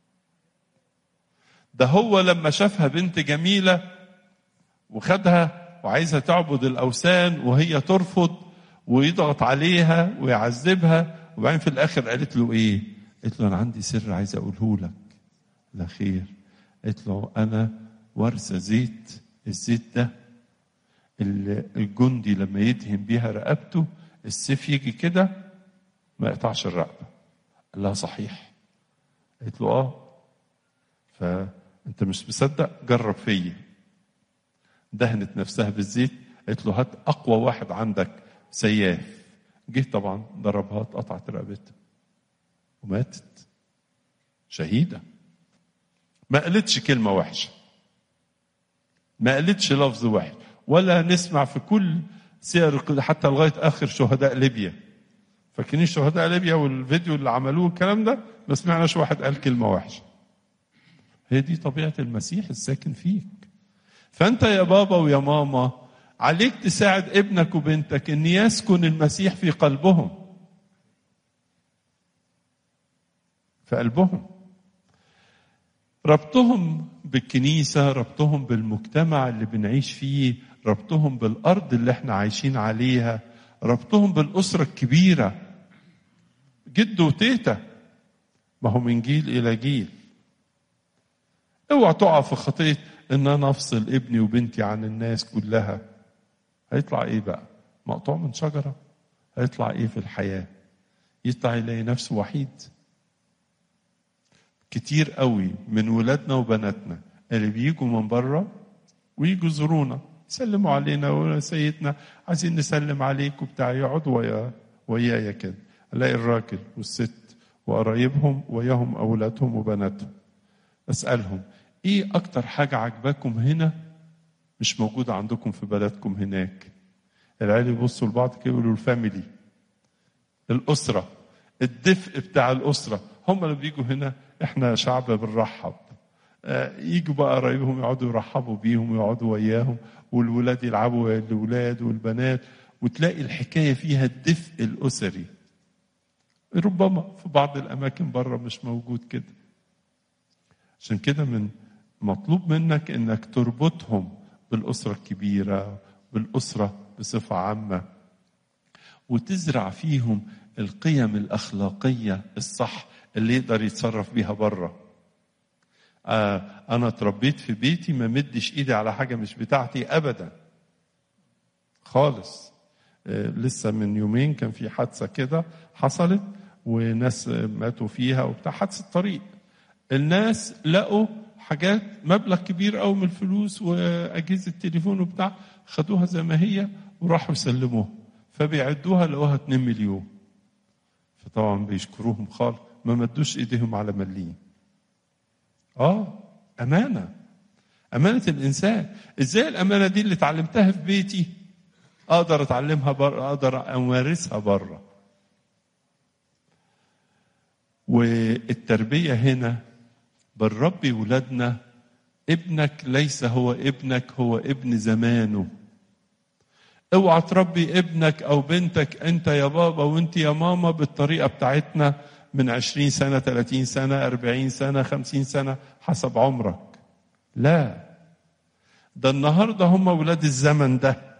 ده هو لما شافها بنت جميلة وخدها وعايزها تعبد الأوثان وهي ترفض ويضغط عليها ويعذبها، وبعدين في الآخر قالت له إيه؟ قالت له أنا عندي سر عايز أقوله لك. لا خير. قالت له أنا وارثة زيت، الزيت ده الجندي لما يدهن بيها رقبته السيف يجي كده ما يقطعش الرقبة. قال لها صحيح؟ قالت له فأنت مش مصدق؟ جرب فيا. دهنت نفسها بالزيت. قالت له هات أقوى واحد عندك سياف. جه طبعا ضربها اتقطعت رقبتها وماتت شهيدة. ما قالتش كلمة وحشة، ما قالتش لفظ وحش، ولا نسمع في كل سير حتى لغاية آخر شهداء ليبيا. فاكرين شهداء ليبيا والفيديو اللي عملوه الكلام ده؟ ما سمعناش واحد قال كلمة وحشة. هي دي طبيعة المسيح الساكن فيك. فأنت يا بابا ويا ماما عليك تساعد ابنك وبنتك أن يسكن المسيح في قلبهم، في قلبهم. ربطهم بالكنيسة، ربطهم بالمجتمع اللي بنعيش فيه، ربطهم بالأرض اللي احنا عايشين عليها، ربطهم بالأسرة الكبيرة، جد وتيتا، ما هو من جيل إلى جيل. اوعى تقع في خطية ان انا افصل ابني وبنتي عن الناس كلها. هيطلع ايه بقى؟ مقطوع من شجرة؟ هيطلع ايه في الحياة؟ يطلع يلاقي نفسه وحيد. كتير قوي من ولادنا وبناتنا اللي بيجوا من بره ويجوا يزورونا يسلموا علينا ويقولوا سيدنا عايزين نسلم عليك وبتاع، يقعدوا ويايا كده. الاقي الراجل والست وقرايبهم وياهم اولادهم وبناتهم، اسالهم ايه اكتر حاجه عجباكم هنا مش موجوده عندكم في بلدكم هناك؟ العيال يبصوا لبعض كده يقولوا الفاميلي، الاسره، الدفء بتاع الاسره. هم اللي بيجوا هنا احنا شعب بنرحب. يجوا بقى قرايبهم يقعدوا يرحبوا بيهم ويقعدوا وياهم، والولاد يلعبوا ويا الولاد والبنات، وتلاقي الحكايه فيها الدفء الاسري. ربما في بعض الاماكن بره مش موجود كده. عشان كده من مطلوب منك انك تربطهم بالاسره الكبيره، بالاسره بصفه عامه، وتزرع فيهم القيم الاخلاقيه الصح اللي يقدر يتصرف بيها بره. انا اتربيت في بيتي ما مدش ايدي على حاجه مش بتاعتي ابدا خالص. لسه من يومين كان في حادثه كده حصلت وناس ماتوا فيها وبتاع، حادثه طريق. الناس لقوا حاجات مبلغ كبير قوي من الفلوس واجهزه تليفون وبتاع، خدوها زي ما هي وراحوا يسلموها، فبيعدوها لقوها 2 مليون. فطبعا بيشكروهم خالص، ما مدوش ايديهم على مليين. امانه الانسان. ازاي الامانه دي اللي اتعلمتها في بيتي اقدر اتعلمها بره، اقدر امارسها بره؟ والتربيه هنا بنربي ولادنا. ابنك ليس هو ابنك، هو ابن زمانه. اوعى تربي ابنك او بنتك انت يا بابا وانت يا ماما بالطريقه بتاعتنا من 20 سنه 30 سنه 40 سنه 50 سنه حسب عمرك. لا، ده النهارده هم ولاد الزمن ده.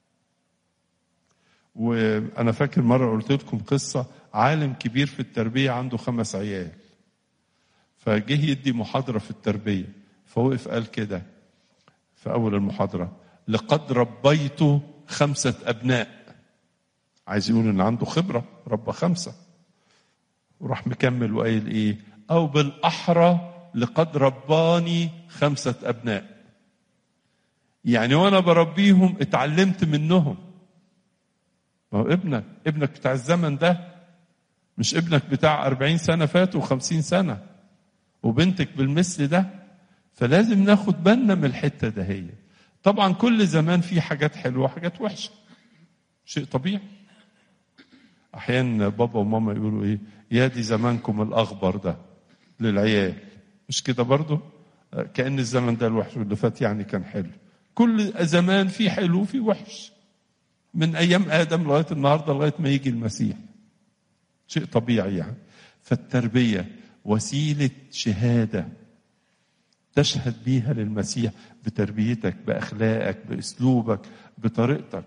وانا فاكر مره قلت لكم قصه، عالم كبير في التربيه عنده 5 عيال، فجه يدي محاضره في التربيه، فوقف قال كده في اول المحاضره: لقد ربيت 5 أبناء. عايز يقول ان عنده خبره، ربى 5. وراح مكمل وقايل ايه؟ او بالاحرى لقد رباني 5 أبناء. يعني وانا بربيهم اتعلمت منهم. ما هو ابنك بتاع الزمن ده، مش ابنك بتاع 40 سنه فاتوا و50 سنه، وبنتك بالمثل ده. فلازم ناخد بالنا من الحته ده. هي طبعا كل زمان فيه حاجات حلوه وحاجات وحشه، شيء طبيعي. احيانا بابا وماما يقولوا ايه، يا دي زمانكم الاخبر ده للعيال، مش كده برضو؟ كأن الزمن ده الوحش واللي فات يعني كان حلو. كل زمان في حلو وفي وحش، من ايام ادم لغايه النهارده لغايه ما يجي المسيح، شيء طبيعي يعني. فالتربيه وسيله شهاده تشهد بيها للمسيح بتربيتك، باخلاقك، باسلوبك، بطريقتك.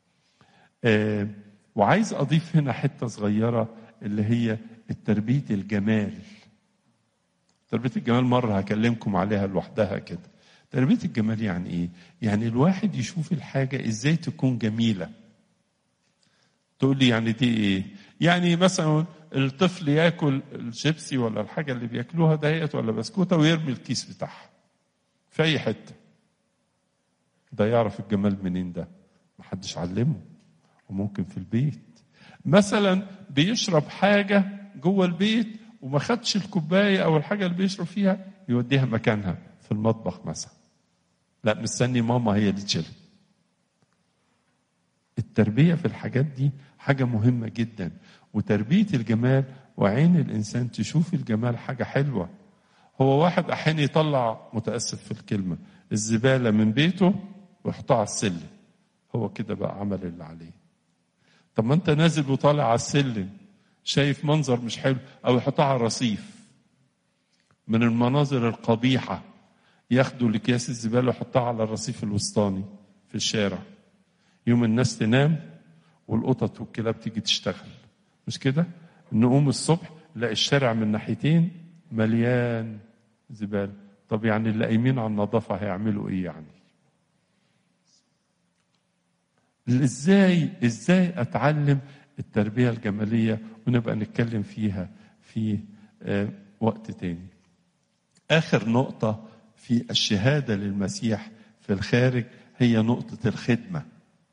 وعايز اضيف هنا حته صغيره اللي هي التربيه الجمال. تربيه الجمال مره هكلمكم عليها لوحدها كده. تربيه الجمال يعني ايه؟ يعني الواحد يشوف الحاجه ازاي تكون جميله. تقول لي يعني دي ايه؟ يعني مثلا الطفل ياكل الشيبسي ولا الحاجه اللي بياكلوها دهيت ولا بسكوته ويرمي الكيس بتاعها في اي حته. ده يعرف الجمال منين ده؟ محدش علمه. وممكن في البيت مثلا بيشرب حاجه جوه البيت وما خدش الكوبايه او الحاجه اللي بيشرب فيها يوديها مكانها في المطبخ مثلا، لا مستني ماما هي اللي تشيلها. التربيه في الحاجات دي حاجه مهمه جدا. وتربيه الجمال وعين الانسان تشوف الجمال حاجه حلوه. هو واحد احيانا يطلع، متاسف في الكلمه، الزباله من بيته ويحطها على السلم، هو كده بقى عمل اللي عليه. طب ما انت نازل وطالع على السلم شايف منظر مش حلو، او يحطها على الرصيف. من المناظر القبيحه ياخدوا الاكياس الزباله ويحطها على الرصيف الوسطاني في الشارع، يوم الناس تنام والقطط والكلاب تيجي تشتغل، مش كده؟ نقوم الصبح نلاقي الشارع من ناحيتين مليان زباله. طب يعني اللي قايمين على النظافه هيعملوا ايه يعني؟ ازاي اتعلم التربيه الجماليه؟ ونبقى نتكلم فيها في وقت تاني. اخر نقطه في الشهاده للمسيح في الخارج هي نقطه الخدمه.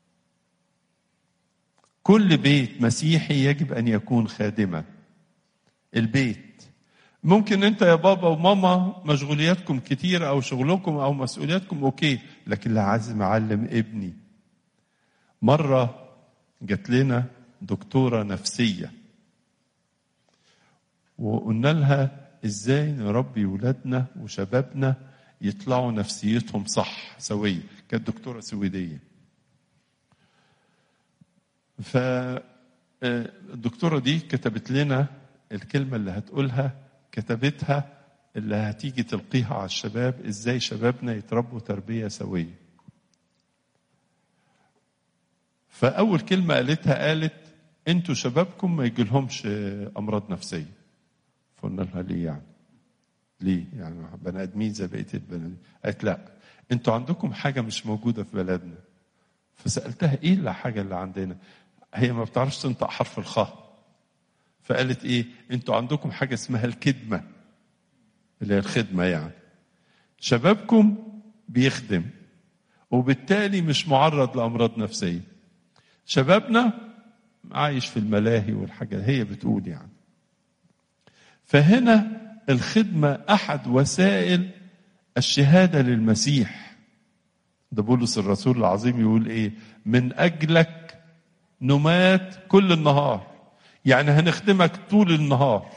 كل بيت مسيحي يجب ان يكون خادما. البيت ممكن انت يا بابا وماما مشغولياتكم كتير او شغلكم او مسؤولياتكم اوكي، لكن لا عايز اعلم ابني. مره جات لنا دكتوره نفسيه وقلنا لها ازاي نربي ولادنا وشبابنا يطلعوا نفسيتهم صح سويه. كانت دكتوره سويديه. فالدكتوره دي كتبت لنا الكلمه اللي هتقولها، كتبتها اللي هتيجي تلقيها على الشباب، ازاي شبابنا يتربوا تربيه سويه. فاول كلمه قالت انتوا شبابكم ما يجيلهمش امراض نفسيه. فقلنا لها ليه يعني؟ ليه يعني بني ادمين زي بقيه البني ادمين؟ قالت لا، انتوا عندكم حاجه مش موجوده في بلدنا. فسالتها ايه الحاجه اللي عندنا؟ هي ما بتعرفش تنطق حرف الخاء. فقالت ايه؟ انتوا عندكم حاجه اسمها الكدمه، اللي هي الخدمه يعني. شبابكم بيخدم وبالتالي مش معرض لامراض نفسيه. شبابنا عايش في الملاهي والحاجه، هي بتقول يعني. فهنا الخدمه احد وسائل الشهاده للمسيح. ده بولس الرسول العظيم يقول ايه؟ من اجلك نمات كل النهار. يعني هنخدمك طول النهار.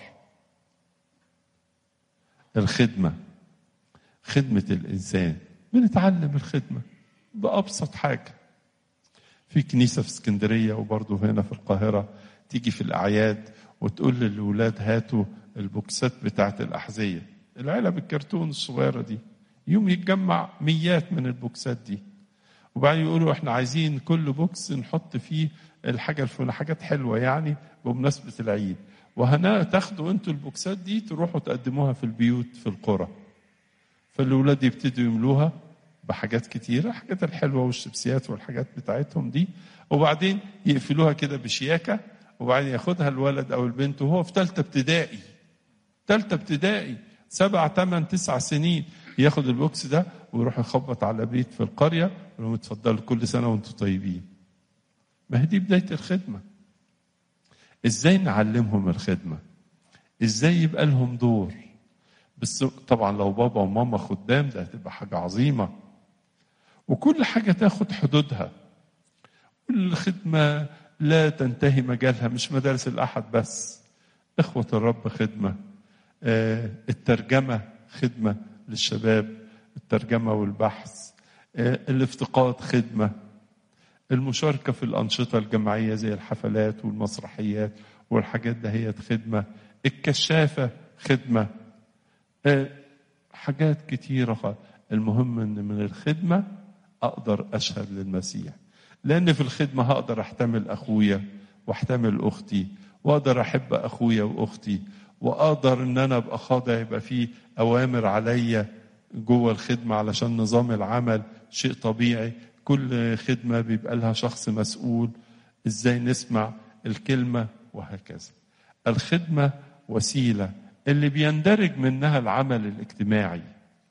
الخدمه خدمه الانسان، بنتعلم الخدمه بابسط حاجه. في كنيسه في اسكندريه وبرضه هنا في القاهره تيجي في الاعياد وتقول للولاد هاتوا البوكسات بتاعت الاحذيه، العلب الكرتون الصغيره دي، يوم يتجمع ميات من البوكسات دي. وبعدين يقولوا احنا عايزين كل بوكس نحط فيه الحاجه الفلانيه، حاجات حلوه يعني بمناسبه العيد، تاخدوا انتوا البوكسات دي تروحوا تقدموها في البيوت في القرى. فالولاد يبتدوا يملوها بحاجات كتيره، الحاجات الحلوه والشيبسيات والحاجات بتاعتهم دي، وبعدين يقفلوها كده بشياكه، وبعدين ياخدها الولد او البنت وهو في ثالثه ابتدائي 7 8 9 سنين، ياخد البوكس ده ويروح يخبط على بيت في القريه ويقول لهم اتفضلوا كل سنه وانتم طيبين. ما هي دي بدايه الخدمه. ازاي نعلمهم الخدمه؟ ازاي يبقى لهم دور؟ بس طبعا لو بابا وماما خدام ده هتبقى حاجه عظيمه. وكل حاجه تاخد حدودها. الخدمه لا تنتهي مجالها، مش مدارس الأحد بس. إخوة الرب خدمة، الترجمة خدمة للشباب، الترجمة والبحث، الافتقاد خدمة، المشاركة في الأنشطة الجماعية زي الحفلات والمسرحيات والحاجات دهيت خدمة، الكشافة خدمة، حاجات كتيرة. المهم أن من الخدمة أقدر أشهد للمسيح، لأن في الخدمة هقدر أحتمل أخويا وأحتمل أختي، وأقدر أحب أخويا وأختي، وأقدر أن أنا أبقى خاضع، يبقى فيه أوامر عليا جوه الخدمة علشان نظام العمل شيء طبيعي. كل خدمة بيبقى لها شخص مسؤول، إزاي نسمع الكلمة وهكذا. الخدمة وسيلة اللي بيندرج منها العمل الاجتماعي،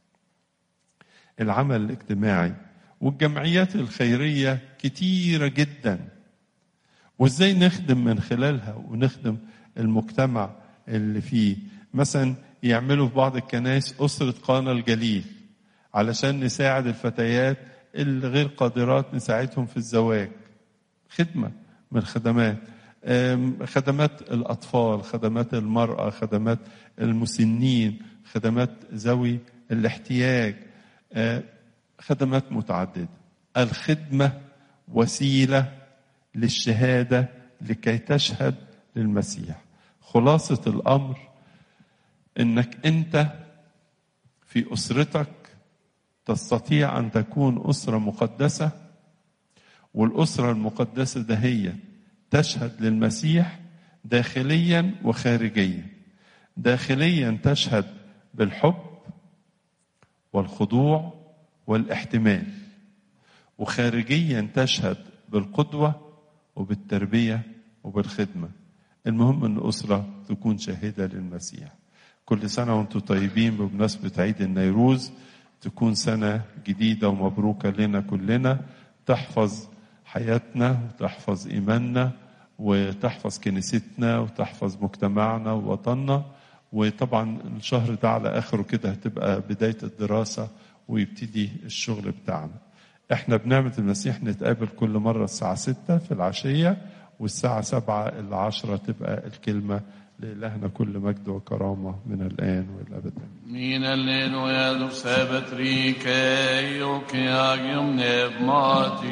العمل الاجتماعي والجمعيات الخيرية كتيرة جدا، وإزاي نخدم من خلالها ونخدم المجتمع اللي فيه. مثلا يعملوا في بعض الكنائس أسرة قانا الجليل علشان نساعد الفتيات اللي غير قادرات، نساعدهم في الزواج. خدمة من الخدمات، خدمات الأطفال، خدمات المرأة، خدمات المسنين، خدمات ذوي الاحتياج، خدمات متعددة. الخدمة وسيلة للشهادة لكي تشهد للمسيح. خلاصة الأمر إنك أنت في أسرتك تستطيع أن تكون أسرة مقدسة، والأسرة المقدسة ده هي تشهد للمسيح داخليا وخارجيا. داخليا تشهد بالحب والخضوع والاحتمال، وخارجيا تشهد بالقدوة وبالتربية وبالخدمة. المهم أن الأسرة تكون شاهدة للمسيح. كل سنة وانتم طيبين بمناسبة عيد النيروز، تكون سنة جديدة ومبروكة لنا كلنا، تحفظ حياتنا وتحفظ إيماننا وتحفظ كنيستنا وتحفظ مجتمعنا ووطننا. وطبعا الشهر ده على آخره كده هتبقى بداية الدراسة ويبتدي الشغل بتاعنا. احنا بنعمة المسيح نتقابل كل مرة الساعة 6 في العشية، والساعة 7 إلى 10 تبقى الكلمة. لإلهنا كل مجد وكرامة من الآن والأبد. من الليل ويدو سبت ريكي وكياجيوم نبماتي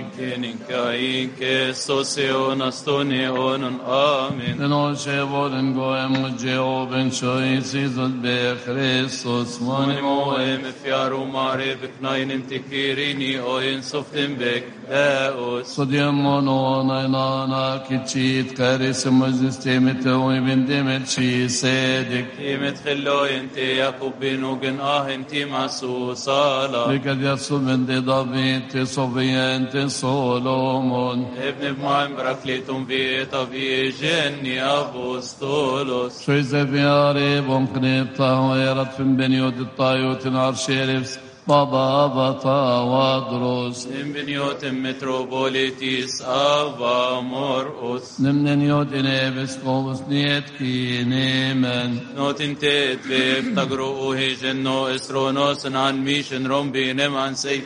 كينيكاي كسوسيون استونيون آمين. نوشي بولن قوم وجيوبن شوي سيزد بخريستوس ماني موهم فيارو ماري بكناين انتكيريني اوين سفتن بك داوس صديمون وناينانا كتشيت كاريس مجنستيمتوي بندمت شي سيدك تيمت خلو انتي يقوب بنوغن انتي معسو صالة لكد يسو من دي دابينتي صوفيانتي سولومون ابن بمعين براكليتون فيتا في جني أبوستولوس شوي زفياري بمقنب طاويرت في بنيود الطايوت العرشيرفس بابا بطا وادروس بنيوت متروبوليتيس أبا مرقس نمن يوت نيبس قوس نيت كي نيمن نوت انتت بيف تقرؤوه جنو اسرونوس عن ميشن رومبينم عن سيف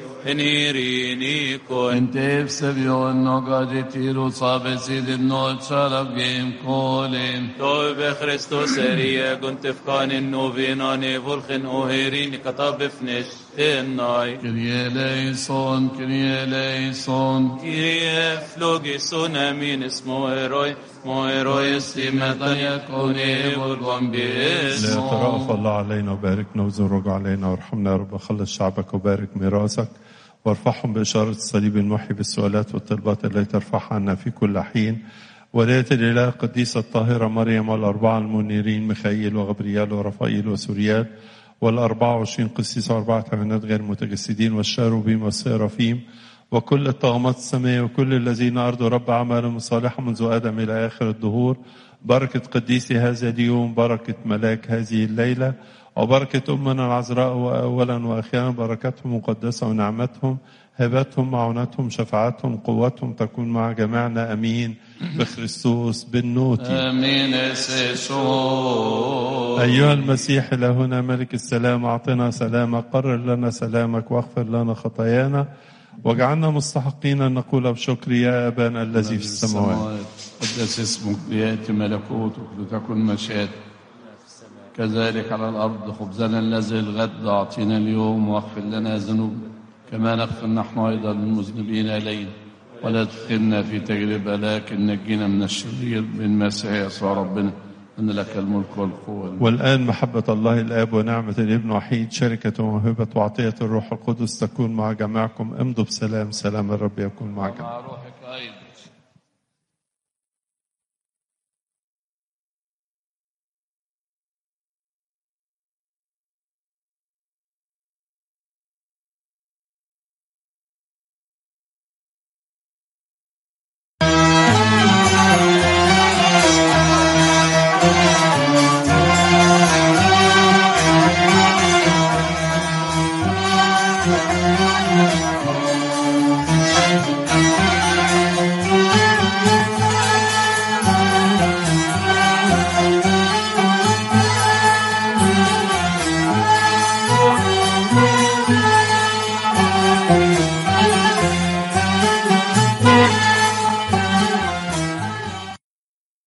هنيرينيكو انتف سبيون نوغادي تيرو صاب سيد النوت شرب جيم كولين تو بخريستوس ريا كنت فكان النوفيناني فولخن اوهيرين كتاب فنش الناي كريه ليسون كريه ليسون كريه فلوغيسون امين اسمه هيروي مويروي استيمتا يكوني والقم باسمه. ليترأف الله علينا وباركنا وزرق علينا وارحمنا يا رب. خلص شعبك وبارك ميراثك وارفعهم بإشارة الصليب المحي بالسؤالات والطلبات التي ترفعها عنا في كل حين. ولاية الإله القديسة الطاهرة مريم والأربعة المنيرين ميخائيل وغبريال ورفائيل وسوريال وال24 قسيس وأربعة عينات غير متجسدين والشاروبيم والسيرافيم وكل الطغمات السماء وكل الذين أرضوا رب أعمالهم صالحة منذ آدم إلى آخر الدهور. بركة قديسي هذا اليوم، بركة ملاك هذه الليلة، وبركة أمنا العذراء أولا وأخيرا. بركتهم مقدسة ونعمتهم هبتهم معونتهم شفاعتهم قوتهم تكون مع جميعنا أمين بخريستوس بالنوتي آمين. أيها المسيح إلهنا ملك السلام، أعطنا سلامك، قرر لنا سلامك واغفر لنا خطايانا واجعلنا مستحقين أن نقول بشكر يا أبانا الذي في السماوات. قدس اسمك، ليأتي ملكوتك، لتكن مشيئتك كذلك على الأرض. خبزنا الذي الغد أعطينا اليوم، واغفر لنا ذنوبنا كما نغفر نحن أيضا للمذنبين إلينا، ولا تدخلنا في تجربة لكن نجينا من الشرير بالمسيح يسوع ربنا، أن لك الملك والقوة والآن محبة الله الآب ونعمة الابن وحيد شركة وموهبة وعطية الروح القدس تكون مع جميعكم. امضوا بسلام. سلام الرب يكون مع جميعكم.